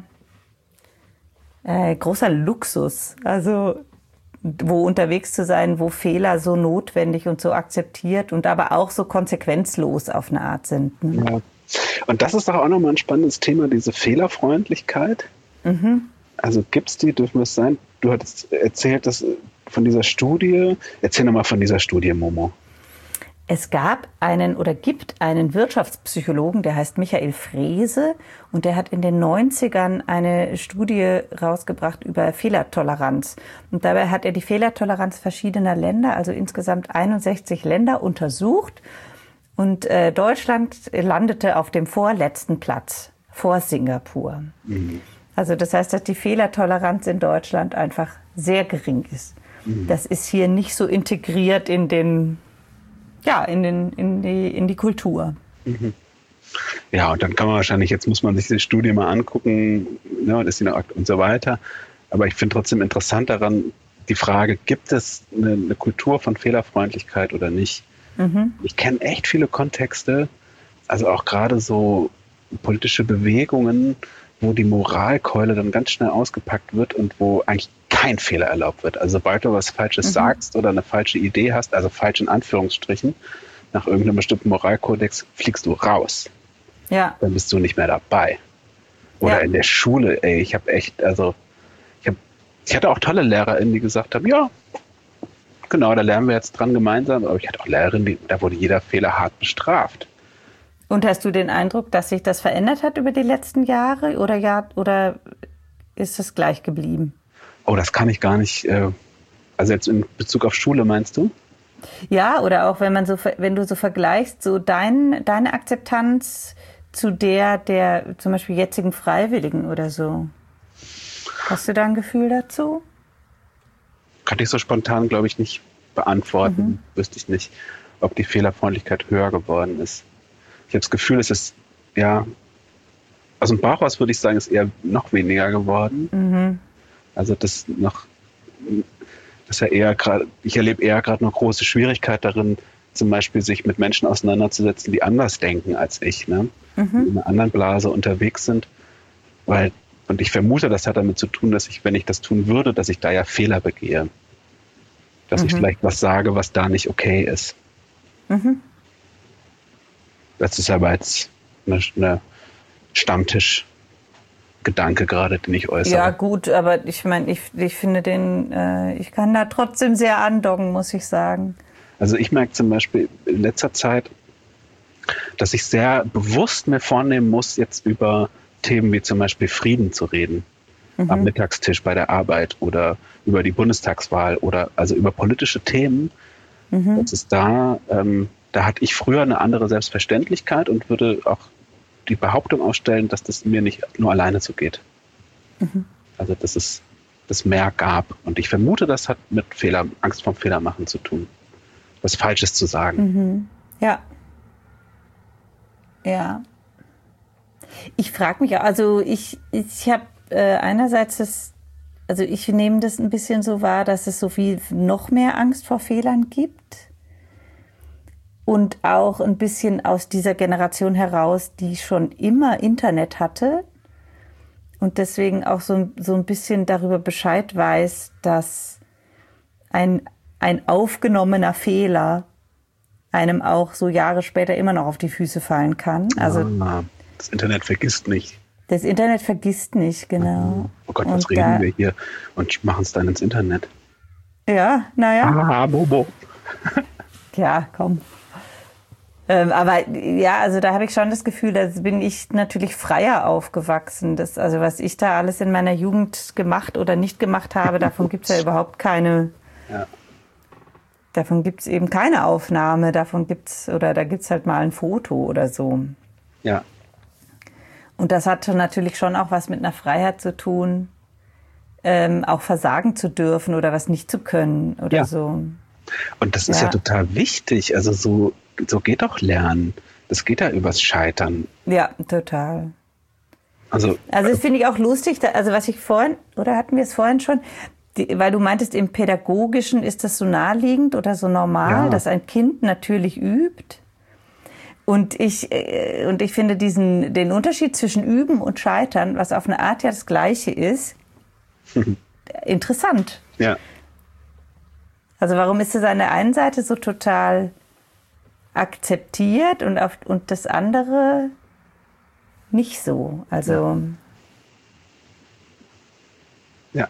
äh, großer Luxus. Also, wo unterwegs zu sein, wo Fehler so notwendig und so akzeptiert und aber auch so konsequenzlos auf eine Art sind. Ne? Ja. Und das ist doch auch nochmal ein spannendes Thema, diese Fehlerfreundlichkeit. Mhm. Also gibt es die, dürfen es sein? Du hattest erzählt, dass von dieser Studie, erzähl nochmal von dieser Studie, Momo. Es gab einen oder gibt einen Wirtschaftspsychologen, der heißt Michael Frese und der hat in den neunzigern eine Studie rausgebracht über Fehlertoleranz. Und dabei hat er die Fehlertoleranz verschiedener Länder, also insgesamt einundsechzig Länder, untersucht. Und äh, Deutschland landete auf dem vorletzten Platz, vor Singapur. Mhm. Also das heißt, dass die Fehlertoleranz in Deutschland einfach sehr gering ist. Mhm. Das ist hier nicht so integriert in den, ja, in den, in die, in die Kultur. Mhm. Ja, und dann kann man wahrscheinlich, jetzt muss man sich die Studie mal angucken, ne, das ist noch, und so weiter. Aber ich finde trotzdem interessant daran, die Frage, gibt es eine, eine Kultur von Fehlerfreundlichkeit oder nicht? Mhm. Ich kenne echt viele Kontexte, also auch gerade so politische Bewegungen, wo die Moralkeule dann ganz schnell ausgepackt wird und wo eigentlich kein Fehler erlaubt wird. Also sobald du was Falsches mhm. sagst oder eine falsche Idee hast, also falsch in Anführungsstrichen, nach irgendeinem bestimmten Moralkodex fliegst du raus. Ja. Dann bist du nicht mehr dabei. Oder ja. in der Schule, ey, ich habe echt, also ich, hab, ich hatte auch tolle LehrerInnen, die gesagt haben, ja, genau, da lernen wir jetzt dran gemeinsam, aber ich hatte auch Lehrerinnen, die, da wurde jeder Fehler hart bestraft. Und hast du den Eindruck, dass sich das verändert hat über die letzten Jahre oder, ja, oder ist es gleich geblieben? Oh, das kann ich gar nicht, äh, also jetzt in Bezug auf Schule meinst du? Ja, oder auch wenn man so, wenn du so vergleichst, so dein, deine Akzeptanz zu der der zum Beispiel jetzigen Freiwilligen oder so. Hast du da ein Gefühl dazu? Kann ich so spontan, glaube ich, nicht beantworten. Mhm. Wüsste ich nicht, ob die Fehlerfreundlichkeit höher geworden ist. Ich habe das Gefühl, es ist, ja, aus dem Bauch aus würde ich sagen, ist eher noch weniger geworden. Mhm. Also das noch, das ist ja eher gerade, ich erlebe eher gerade eine große Schwierigkeit darin, zum Beispiel sich mit Menschen auseinanderzusetzen, die anders denken als ich, ne? Mhm. Die in einer anderen Blase unterwegs sind. Weil, und ich vermute, das hat damit zu tun, dass ich, wenn ich das tun würde, dass ich da ja Fehler begehe. Dass mhm. ich vielleicht was sage, was da nicht okay ist. Mhm. Das ist aber jetzt eine, eine Stammtischgedanke gerade, den ich äußere. Ja gut, aber ich meine, ich, ich finde den, äh, ich kann da trotzdem sehr andocken, muss ich sagen. Also ich merke zum Beispiel in letzter Zeit, dass ich sehr bewusst mir vornehmen muss, jetzt über Themen wie zum Beispiel Frieden zu reden. Mhm. Am Mittagstisch bei der Arbeit oder über die Bundestagswahl oder also über politische Themen. Mhm. Das ist da... Ähm, Da hatte ich früher eine andere Selbstverständlichkeit und würde auch die Behauptung aufstellen, dass das mir nicht nur alleine so geht. Mhm. Also dass es das mehr gab. Und ich vermute, das hat mit Fehler, Angst vorm Fehlermachen zu tun. Was Falsches zu sagen. Mhm. Ja. Ja. Ich frage mich, also ich, ich habe äh, einerseits das, also ich nehme das ein bisschen so wahr, dass es so viel noch mehr Angst vor Fehlern gibt. Und auch ein bisschen aus dieser Generation heraus, die schon immer Internet hatte und deswegen auch so, so ein bisschen darüber Bescheid weiß, dass ein, ein aufgenommener Fehler einem auch so Jahre später immer noch auf die Füße fallen kann. Also ah, das Internet vergisst nicht. Das Internet vergisst nicht, genau. Oh Gott, was und reden da, wir hier und machen es dann ins Internet? Ja, naja. Ah, Bobo. Ja, komm. Ähm, aber ja, also da habe ich schon das Gefühl, da bin ich natürlich freier aufgewachsen. Das, also was ich da alles in meiner Jugend gemacht oder nicht gemacht habe, davon gibt es ja überhaupt keine, Ja. davon gibt es eben keine Aufnahme, davon gibt's, oder da gibt es halt mal ein Foto oder so. Ja. Und das hat natürlich schon auch was mit einer Freiheit zu tun, ähm, auch versagen zu dürfen oder was nicht zu können oder Ja. so. Und das ist ja, Ja. total wichtig. Also so, so geht doch Lernen. Das geht ja übers Scheitern. Ja, total. Also, Also das finde ich auch lustig, da, also was ich vorhin, oder hatten wir es vorhin schon, die, weil du meintest, im Pädagogischen ist das so naheliegend oder so normal, Ja. dass ein Kind natürlich übt. Und ich, äh, und ich finde diesen, den Unterschied zwischen Üben und Scheitern, was auf eine Art ja das Gleiche ist, interessant. ja. Also warum ist es an der einen Seite so total akzeptiert und, auf, und das andere nicht so? Also Ja.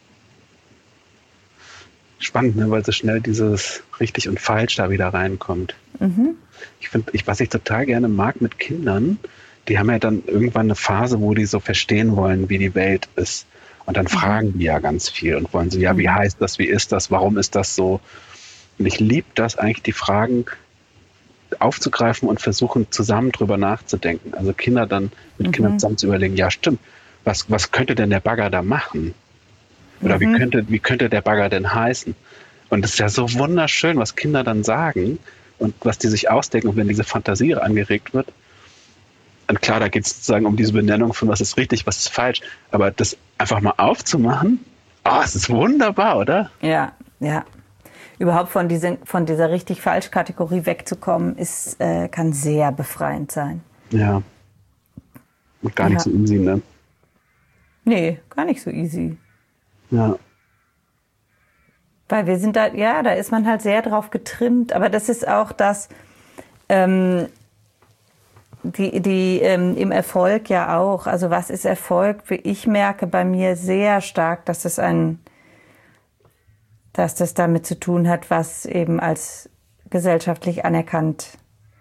Spannend, ne? Weil so schnell dieses richtig und falsch da wieder reinkommt. mhm. Ich finde, ich, was ich total gerne mag mit Kindern, die haben ja dann irgendwann eine Phase, wo die so verstehen wollen, wie die Welt ist. Und dann fragen die ja ganz viel und wollen so, ja, wie heißt das, wie ist das, warum ist das so? Und ich liebe das eigentlich, die Fragen aufzugreifen und versuchen, zusammen drüber nachzudenken. Also Kinder dann mit Mhm. Kindern zusammen zu überlegen, ja stimmt, was, was könnte denn der Bagger da machen? Oder Mhm. wie könnte, wie könnte der Bagger denn heißen? Und es ist ja so wunderschön, was Kinder dann sagen und was die sich ausdenken. Und wenn diese Fantasie angeregt wird, und klar, da geht es sozusagen um diese Benennung von was ist richtig, was ist falsch. Aber das einfach mal aufzumachen, ah, es ist wunderbar, oder? Ja, ja. Überhaupt von, diesen, von dieser richtig-falsch-Kategorie wegzukommen, ist, äh, kann sehr befreiend sein. Ja. Und gar nicht Ja. so easy, ne? Nee, gar nicht so easy. Ja. Weil wir sind da, ja, da ist man halt sehr drauf getrimmt. Aber das ist auch das, ähm, die, die ähm, im Erfolg ja auch. Also was ist Erfolg? Ich merke bei mir sehr stark, dass das ein, dass das damit zu tun hat, was eben als gesellschaftlich anerkannt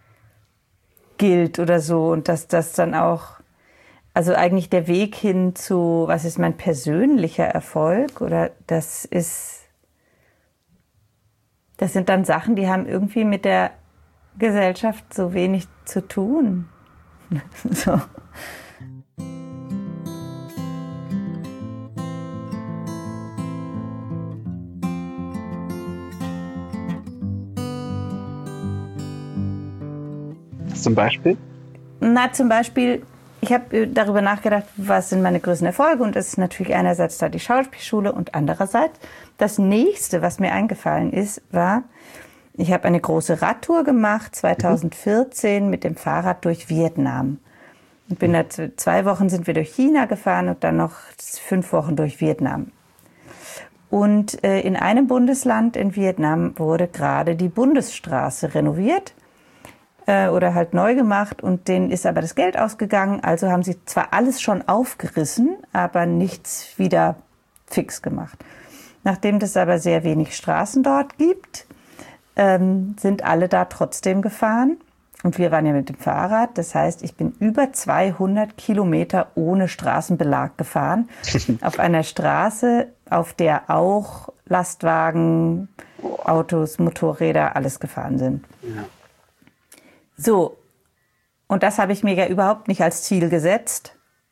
gilt oder so. Und dass das dann auch, also eigentlich der Weg hin zu, was ist mein persönlicher Erfolg? Oder das ist, das sind dann Sachen, die haben irgendwie mit der Gesellschaft so wenig zu tun. So. Zum Beispiel? Na, zum Beispiel, ich habe darüber nachgedacht, was sind meine größten Erfolge, und das ist natürlich einerseits da die Schauspielschule und andererseits das nächste, was mir eingefallen ist, war, ich habe eine große Radtour gemacht, zweitausendvierzehn, mit dem Fahrrad durch Vietnam. Und bin da zwei Wochen sind wir durch China gefahren und dann noch fünf Wochen durch Vietnam. Und äh, in einem Bundesland in Vietnam wurde gerade die Bundesstraße renoviert äh, oder halt neu gemacht, und denen ist aber das Geld ausgegangen. Also haben sie zwar alles schon aufgerissen, aber nichts wieder fix gemacht. Nachdem es aber sehr wenig Straßen dort gibt, ähm, sind alle da trotzdem gefahren. Und wir waren ja mit dem Fahrrad. Das heißt, ich bin über zweihundert Kilometer ohne Straßenbelag gefahren. Auf einer Straße, auf der auch Lastwagen, Autos, Motorräder, alles gefahren sind. Ja. So. Und das habe ich mir ja überhaupt nicht als Ziel gesetzt.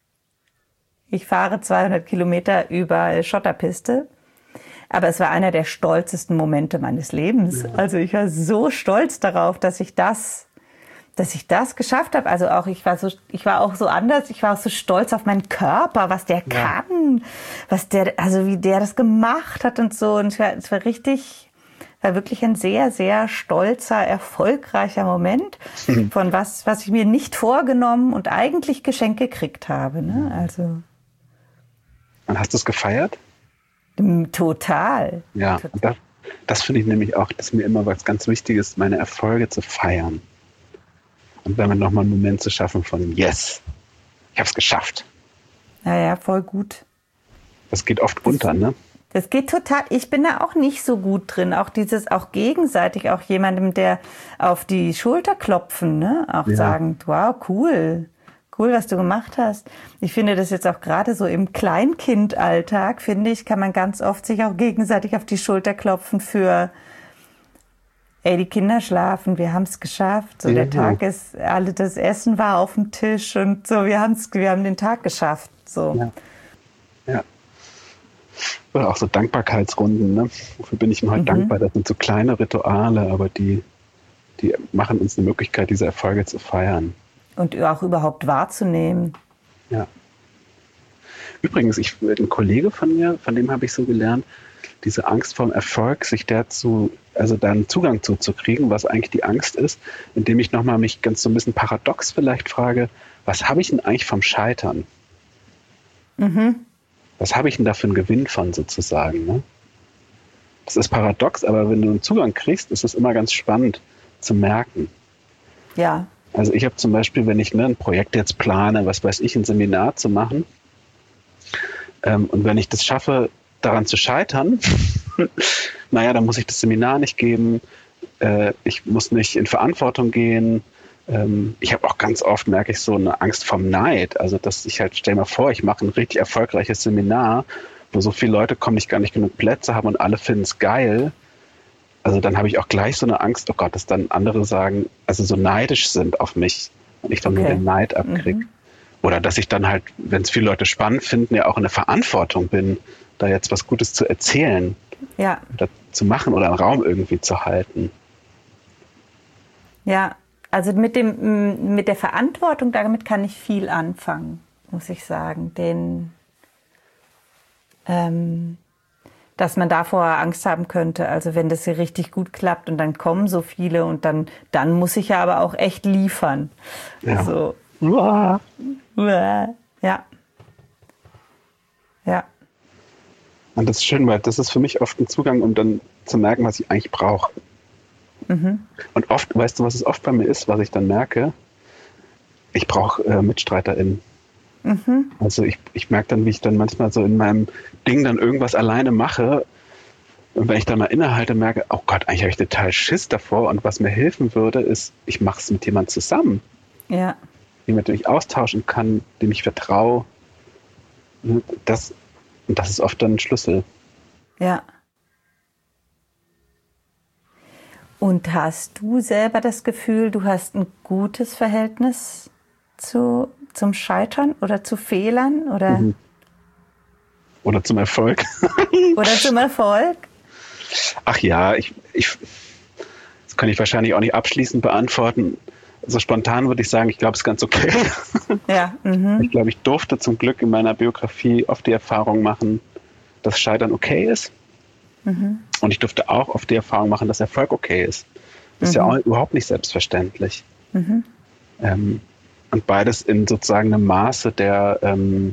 Ich fahre zweihundert Kilometer über Schotterpiste. Aber es war einer der stolzesten Momente meines Lebens. Ja. Also ich war so stolz darauf, dass ich das, dass ich das geschafft habe. Also auch ich war so, ich war auch so anders. Ich war auch so stolz auf meinen Körper, was der ja. kann, was der, also wie der das gemacht hat und so. Und es war, es war richtig, war wirklich ein sehr, sehr stolzer, erfolgreicher Moment mhm. von was, was ich mir nicht vorgenommen und eigentlich geschenkt gekriegt habe. Ne? Also. Und hast du es gefeiert? Total. Ja, Total. Und das, das finde ich nämlich auch, dass mir immer was ganz Wichtiges ist, meine Erfolge zu feiern. Und damit nochmal einen Moment zu schaffen von Yes, ich habe es geschafft. Ja, ja, voll gut. Das geht oft unter, ne? Das geht total, ich bin da auch nicht so gut drin. Auch dieses, auch gegenseitig, auch jemandem, der auf die Schulter klopfen, ne? Auch ja. sagen, wow, cool, cool, was du gemacht hast. Ich finde das jetzt auch gerade so im Kleinkindalltag, finde ich, kann man ganz oft sich auch gegenseitig auf die Schulter klopfen für, ey, die Kinder schlafen, wir haben es geschafft. So, ja, der Tag ist, alle, das Essen war auf dem Tisch und so, wir haben's, wir haben den Tag geschafft. So. Ja. ja. Oder auch so Dankbarkeitsrunden, ne? Wofür bin ich ihm heute mhm. dankbar? Das sind so kleine Rituale, aber die, die machen uns eine Möglichkeit, diese Erfolge zu feiern. Und auch überhaupt wahrzunehmen. Ja. Übrigens, ich, ein Kollege von mir, von dem habe ich so gelernt, diese Angst vorm Erfolg, sich dazu, also da einen Zugang zuzukriegen, was eigentlich die Angst ist, indem ich nochmal mich ganz so ein bisschen paradox vielleicht frage, was habe ich denn eigentlich vom Scheitern? Mhm. Was habe ich denn da für einen Gewinn von sozusagen? Ne? Das ist paradox, aber wenn du einen Zugang kriegst, ist es immer ganz spannend zu merken. Ja. Also ich habe zum Beispiel, wenn ich ne, ein Projekt jetzt plane, was weiß ich, ein Seminar zu machen, ähm, und wenn ich das schaffe, daran zu scheitern, naja, dann muss ich das Seminar nicht geben, äh, ich muss nicht in Verantwortung gehen. Ähm, ich habe auch ganz oft, merke ich, so eine Angst vom Neid. Also, dass ich halt, stell mir vor, ich mache ein richtig erfolgreiches Seminar, wo so viele Leute kommen, ich gar nicht genug Plätze habe und alle finden es geil. Also dann habe ich auch gleich so eine Angst, oh Gott, dass dann andere sagen, also so neidisch sind auf mich und ich dann okay. nur den Neid abkriege. Mhm. Oder dass ich dann halt, wenn es viele Leute spannend finden, ja auch in der Verantwortung bin, da jetzt was Gutes zu erzählen, ja. oder zu machen oder einen Raum irgendwie zu halten. Ja, also mit dem, mit der Verantwortung, damit kann ich viel anfangen, muss ich sagen. Den, ähm, dass man davor Angst haben könnte, also wenn das hier richtig gut klappt und dann kommen so viele und dann, dann muss ich ja aber auch echt liefern. Ja. So. Ja. Ja. Und das ist schön, weil das ist für mich oft ein Zugang, um dann zu merken, was ich eigentlich brauche. Mhm. Und oft, weißt du, was es oft bei mir ist, was ich dann merke? Ich brauche äh, MitstreiterInnen. Mhm. Also ich, ich merke dann, wie ich dann manchmal so in meinem Ding dann irgendwas alleine mache. Und wenn ich dann mal innehalte, merke, oh Gott, eigentlich habe ich total Schiss davor. Und was mir helfen würde, ist, ich mache es mit jemandem zusammen. Ja. Mit dem ich austauschen kann, dem ich vertraue. Das, und das ist oft dann ein Schlüssel. Ja. Und hast du selber das Gefühl, du hast ein gutes Verhältnis zu, zum Scheitern oder zu Fehlern? Oder, mhm. oder zum Erfolg. Oder zum Erfolg? Ach ja, ich, ich, das kann ich wahrscheinlich auch nicht abschließend beantworten. So spontan würde ich sagen, ich glaube, es ist ganz okay. Ja, mhm. Ich glaube, ich durfte zum Glück in meiner Biografie oft die Erfahrung machen, dass Scheitern okay ist. Mhm. Und ich durfte auch oft die Erfahrung machen, dass Erfolg okay ist. Das ist mhm. ja auch überhaupt nicht selbstverständlich. Mhm. Ähm, und beides in sozusagen einem Maße der, ähm,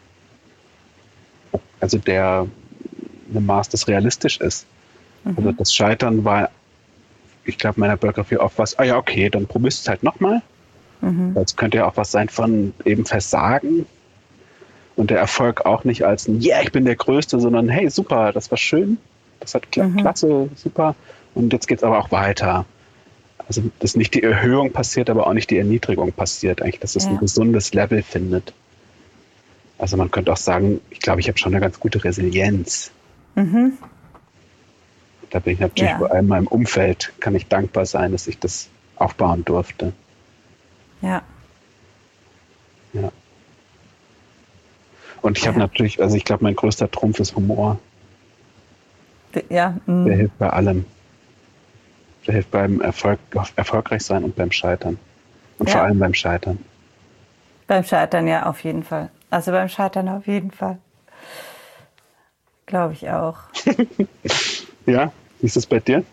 also der, einem Maß, das realistisch ist. Mhm. Also das Scheitern war, ich glaube, in meiner Biografie oft was, ah ja, okay, dann probierst du es halt nochmal. Mhm. Das könnte ja auch was sein von eben Versagen. Und der Erfolg auch nicht als ein, yeah, ich bin der Größte, sondern hey, super, das war schön. Das hat kla- Mhm. klasse, super. Und jetzt geht es aber auch weiter. Also, dass nicht die Erhöhung passiert, aber auch nicht die Erniedrigung passiert. Eigentlich, dass es Ja. ein gesundes Level findet. Also man könnte auch sagen, ich glaube, ich habe schon eine ganz gute Resilienz. Mhm. Da bin ich natürlich Ja. vor allem in meinem Umfeld, kann ich dankbar sein, dass ich das aufbauen durfte. Ja. Ja. Und ich Ja. habe natürlich, also ich glaube, mein größter Trumpf ist Humor. Ja. Mhm. Der hilft bei allem. Der hilft beim Erfolg, erfolgreich sein und beim Scheitern. Und Ja. vor allem beim Scheitern. Beim Scheitern ja auf jeden Fall. Also beim Scheitern auf jeden Fall. Glaube ich auch. Ja, wie ist es bei dir?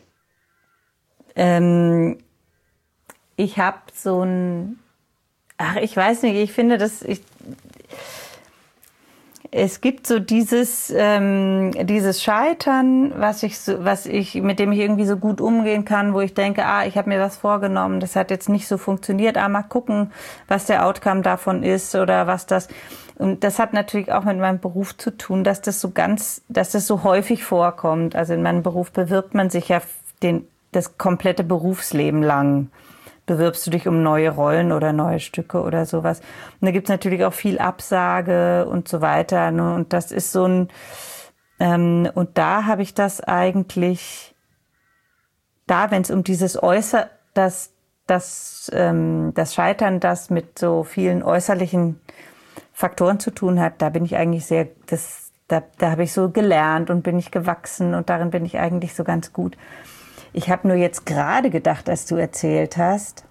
Ähm, ich habe so ein, ach, ich weiß nicht, ich finde das, ich, es gibt so dieses, ähm, dieses Scheitern, was ich, so, was ich, mit dem ich irgendwie so gut umgehen kann, wo ich denke, ah, ich habe mir was vorgenommen, das hat jetzt nicht so funktioniert, ah, mal gucken, was der Outcome davon ist oder was das. Und das hat natürlich auch mit meinem Beruf zu tun, dass das so ganz, dass das so häufig vorkommt. Also in meinem Beruf bewirbt man sich ja den, das komplette Berufsleben lang. Bewirbst du dich um neue Rollen oder neue Stücke oder sowas. Und da gibt's natürlich auch viel Absage und so weiter. Ne? Und das ist so ein, ähm, und da habe ich das eigentlich, da, wenn es um dieses Äußer, das, das, ähm, das Scheitern, das mit so vielen äußerlichen Faktoren zu tun hat, da bin ich eigentlich sehr, das, da, da habe ich so gelernt und bin ich gewachsen und darin bin ich eigentlich so ganz gut. Ich habe nur jetzt gerade gedacht, als du erzählt hast,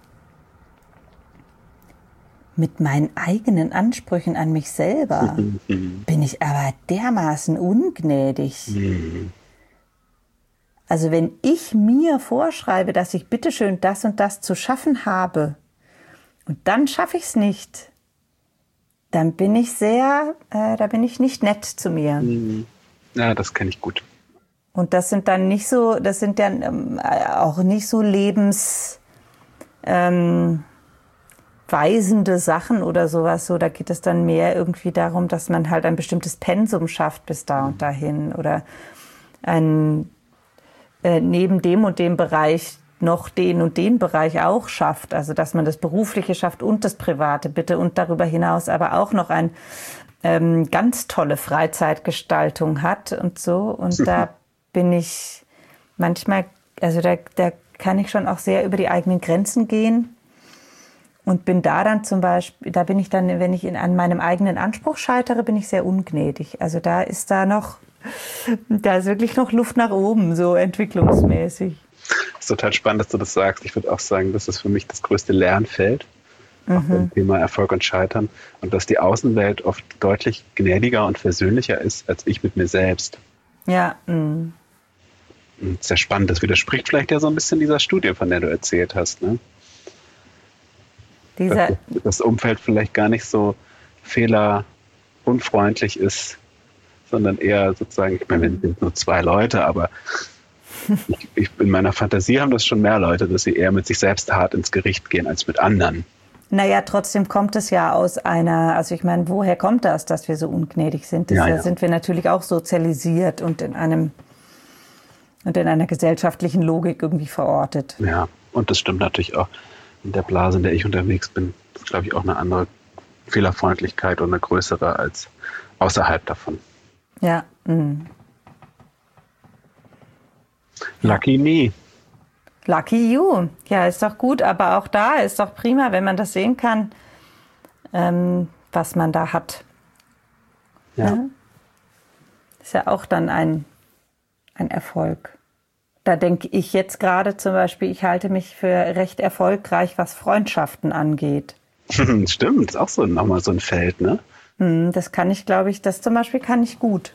mit meinen eigenen Ansprüchen an mich selber bin ich aber dermaßen ungnädig. Also wenn ich mir vorschreibe, dass ich bitteschön das und das zu schaffen habe und dann schaffe ich es nicht, dann bin ich sehr, äh, da bin ich nicht nett zu mir. Ja, das kenne ich gut. Und das sind dann nicht so, das sind dann ähm, auch nicht so lebensweisende ähm, Sachen oder sowas. So, da geht es dann mehr irgendwie darum, dass man halt ein bestimmtes Pensum schafft bis da und dahin oder ein, äh, neben dem und dem Bereich noch den und den Bereich auch schafft. Also dass man das Berufliche schafft und das Private bitte und darüber hinaus aber auch noch ein ähm, ganz tolle Freizeitgestaltung hat und so. Und da bin ich manchmal, also da, da kann ich schon auch sehr über die eigenen Grenzen gehen und bin da dann zum Beispiel, da bin ich dann, wenn ich in, an meinem eigenen Anspruch scheitere, bin ich sehr ungnädig. Also da ist da noch, da ist wirklich noch Luft nach oben, so entwicklungsmäßig. Das ist total spannend, dass du das sagst. Ich würde auch sagen, das ist für mich das größte Lernfeld, mhm. auch beim Thema Erfolg und Scheitern, und dass die Außenwelt oft deutlich gnädiger und versöhnlicher ist als ich mit mir selbst. Ja, mh. Sehr spannend. Das widerspricht vielleicht ja so ein bisschen dieser Studie, von der du erzählt hast. Ne? Dieser Dass das Umfeld vielleicht gar nicht so fehlerunfreundlich ist, sondern eher sozusagen, ich meine, wir sind nur zwei Leute, aber ich, ich, in meiner Fantasie haben das schon mehr Leute, dass sie eher mit sich selbst hart ins Gericht gehen als mit anderen. Naja, trotzdem kommt es ja aus einer, also ich meine, woher kommt das, dass wir so ungnädig sind? Das ja, ja. ja. sind wir natürlich auch sozialisiert und in einem und in einer gesellschaftlichen Logik irgendwie verortet. Ja, und das stimmt natürlich auch. In der Blase, in der ich unterwegs bin, ist, glaube ich, auch eine andere Fehlerfreundlichkeit und eine größere als außerhalb davon. Ja. Mh. Lucky me. Lucky you. Ja, ist doch gut, aber auch da ist doch prima, wenn man das sehen kann, ähm, was man da hat. Ja. Ja? Ist ja auch dann ein, ein Erfolg. Da denke ich jetzt gerade zum Beispiel, ich halte mich für recht erfolgreich, was Freundschaften angeht. Stimmt, ist auch so nochmal so ein Feld, ne? Das kann ich, glaube ich, das zum Beispiel kann ich gut.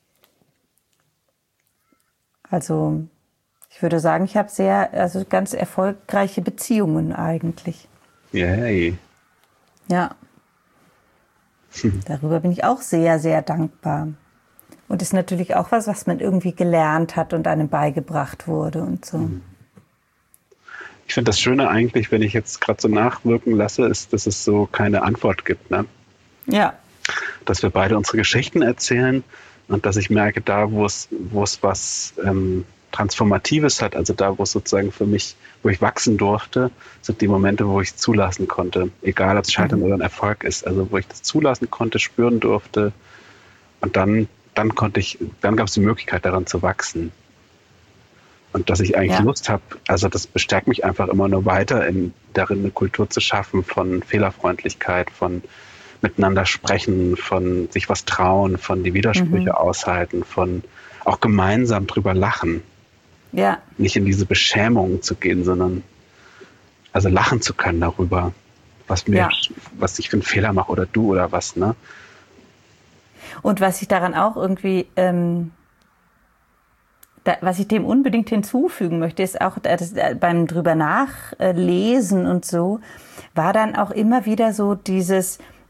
Also ich würde sagen, ich habe sehr, also ganz erfolgreiche Beziehungen eigentlich. Yay. Ja. Darüber bin ich auch sehr, sehr dankbar. Und ist natürlich auch was, was man irgendwie gelernt hat und einem beigebracht wurde und so. Ich finde das Schöne eigentlich, wenn ich jetzt gerade so nachwirken lasse, ist, dass es so keine Antwort gibt, ne? Ja. Dass wir beide unsere Geschichten erzählen und dass ich merke, da wo es, wo es was ähm, Transformatives hat, also da, wo es sozusagen für mich, wo ich wachsen durfte, sind die Momente, wo ich es zulassen konnte, egal ob es Scheitern mhm. oder ein Erfolg ist, also wo ich das zulassen konnte, spüren durfte, und dann, dann konnte ich, dann gab es die Möglichkeit, daran zu wachsen. Und dass ich eigentlich ja. Lust habe, also das bestärkt mich einfach immer nur weiter, in, darin eine Kultur zu schaffen von Fehlerfreundlichkeit, von miteinander sprechen, von sich was trauen, von die Widersprüche mhm. aushalten, von auch gemeinsam drüber lachen. Ja. Nicht in diese Beschämung zu gehen, sondern also lachen zu können darüber, was mir, ja. was ich für einen Fehler mache oder du oder was, ne? Und was ich daran auch irgendwie, ähm, da, was ich dem unbedingt hinzufügen möchte, ist auch das, beim drüber nachlesen und so, war dann auch immer wieder so dieses,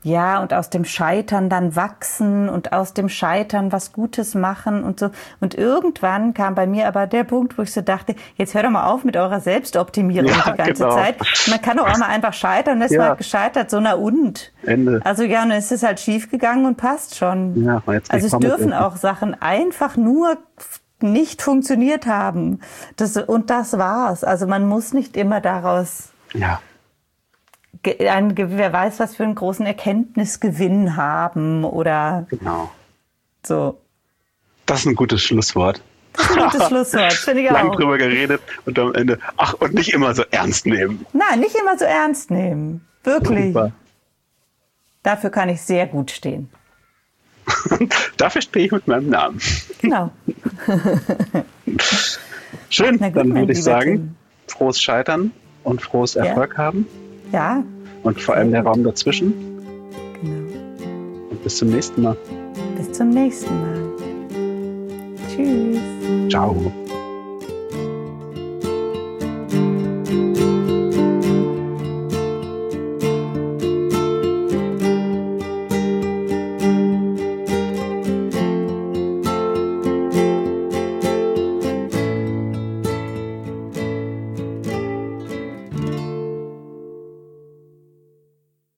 Ja, und aus dem Scheitern dann wachsen und aus dem Scheitern was Gutes machen und so. Und irgendwann kam bei mir aber der Punkt, wo ich so dachte, jetzt hör doch mal auf mit eurer Selbstoptimierung ja, die ganze genau. Zeit. Man kann doch auch mal einfach scheitern und es ja. war halt gescheitert, so na und. Ende. Also ja, und es ist halt schief gegangen und passt schon. Ja, jetzt also es dürfen auch Sachen einfach nur nicht funktioniert haben. Das, und das war's. Also man muss nicht immer daraus... Ja. Ein, wer weiß, was für einen großen Erkenntnisgewinn haben oder genau. so. Das ist ein gutes Schlusswort. Das ist ein gutes Schlusswort, finde ich auch. Lang drüber geredet und am Ende, ach, und nicht immer so ernst nehmen. Nein, nicht immer so ernst nehmen. Wirklich. Super. Dafür kann ich sehr gut stehen. Dafür stehe ich mit meinem Namen. Genau. Schön, gut, dann würde ich sagen, Tim. Frohes Scheitern und frohes Erfolg ja. haben. Ja. Und vor allem der Raum dazwischen. Genau. Und bis zum nächsten Mal. Bis zum nächsten Mal. Tschüss. Ciao.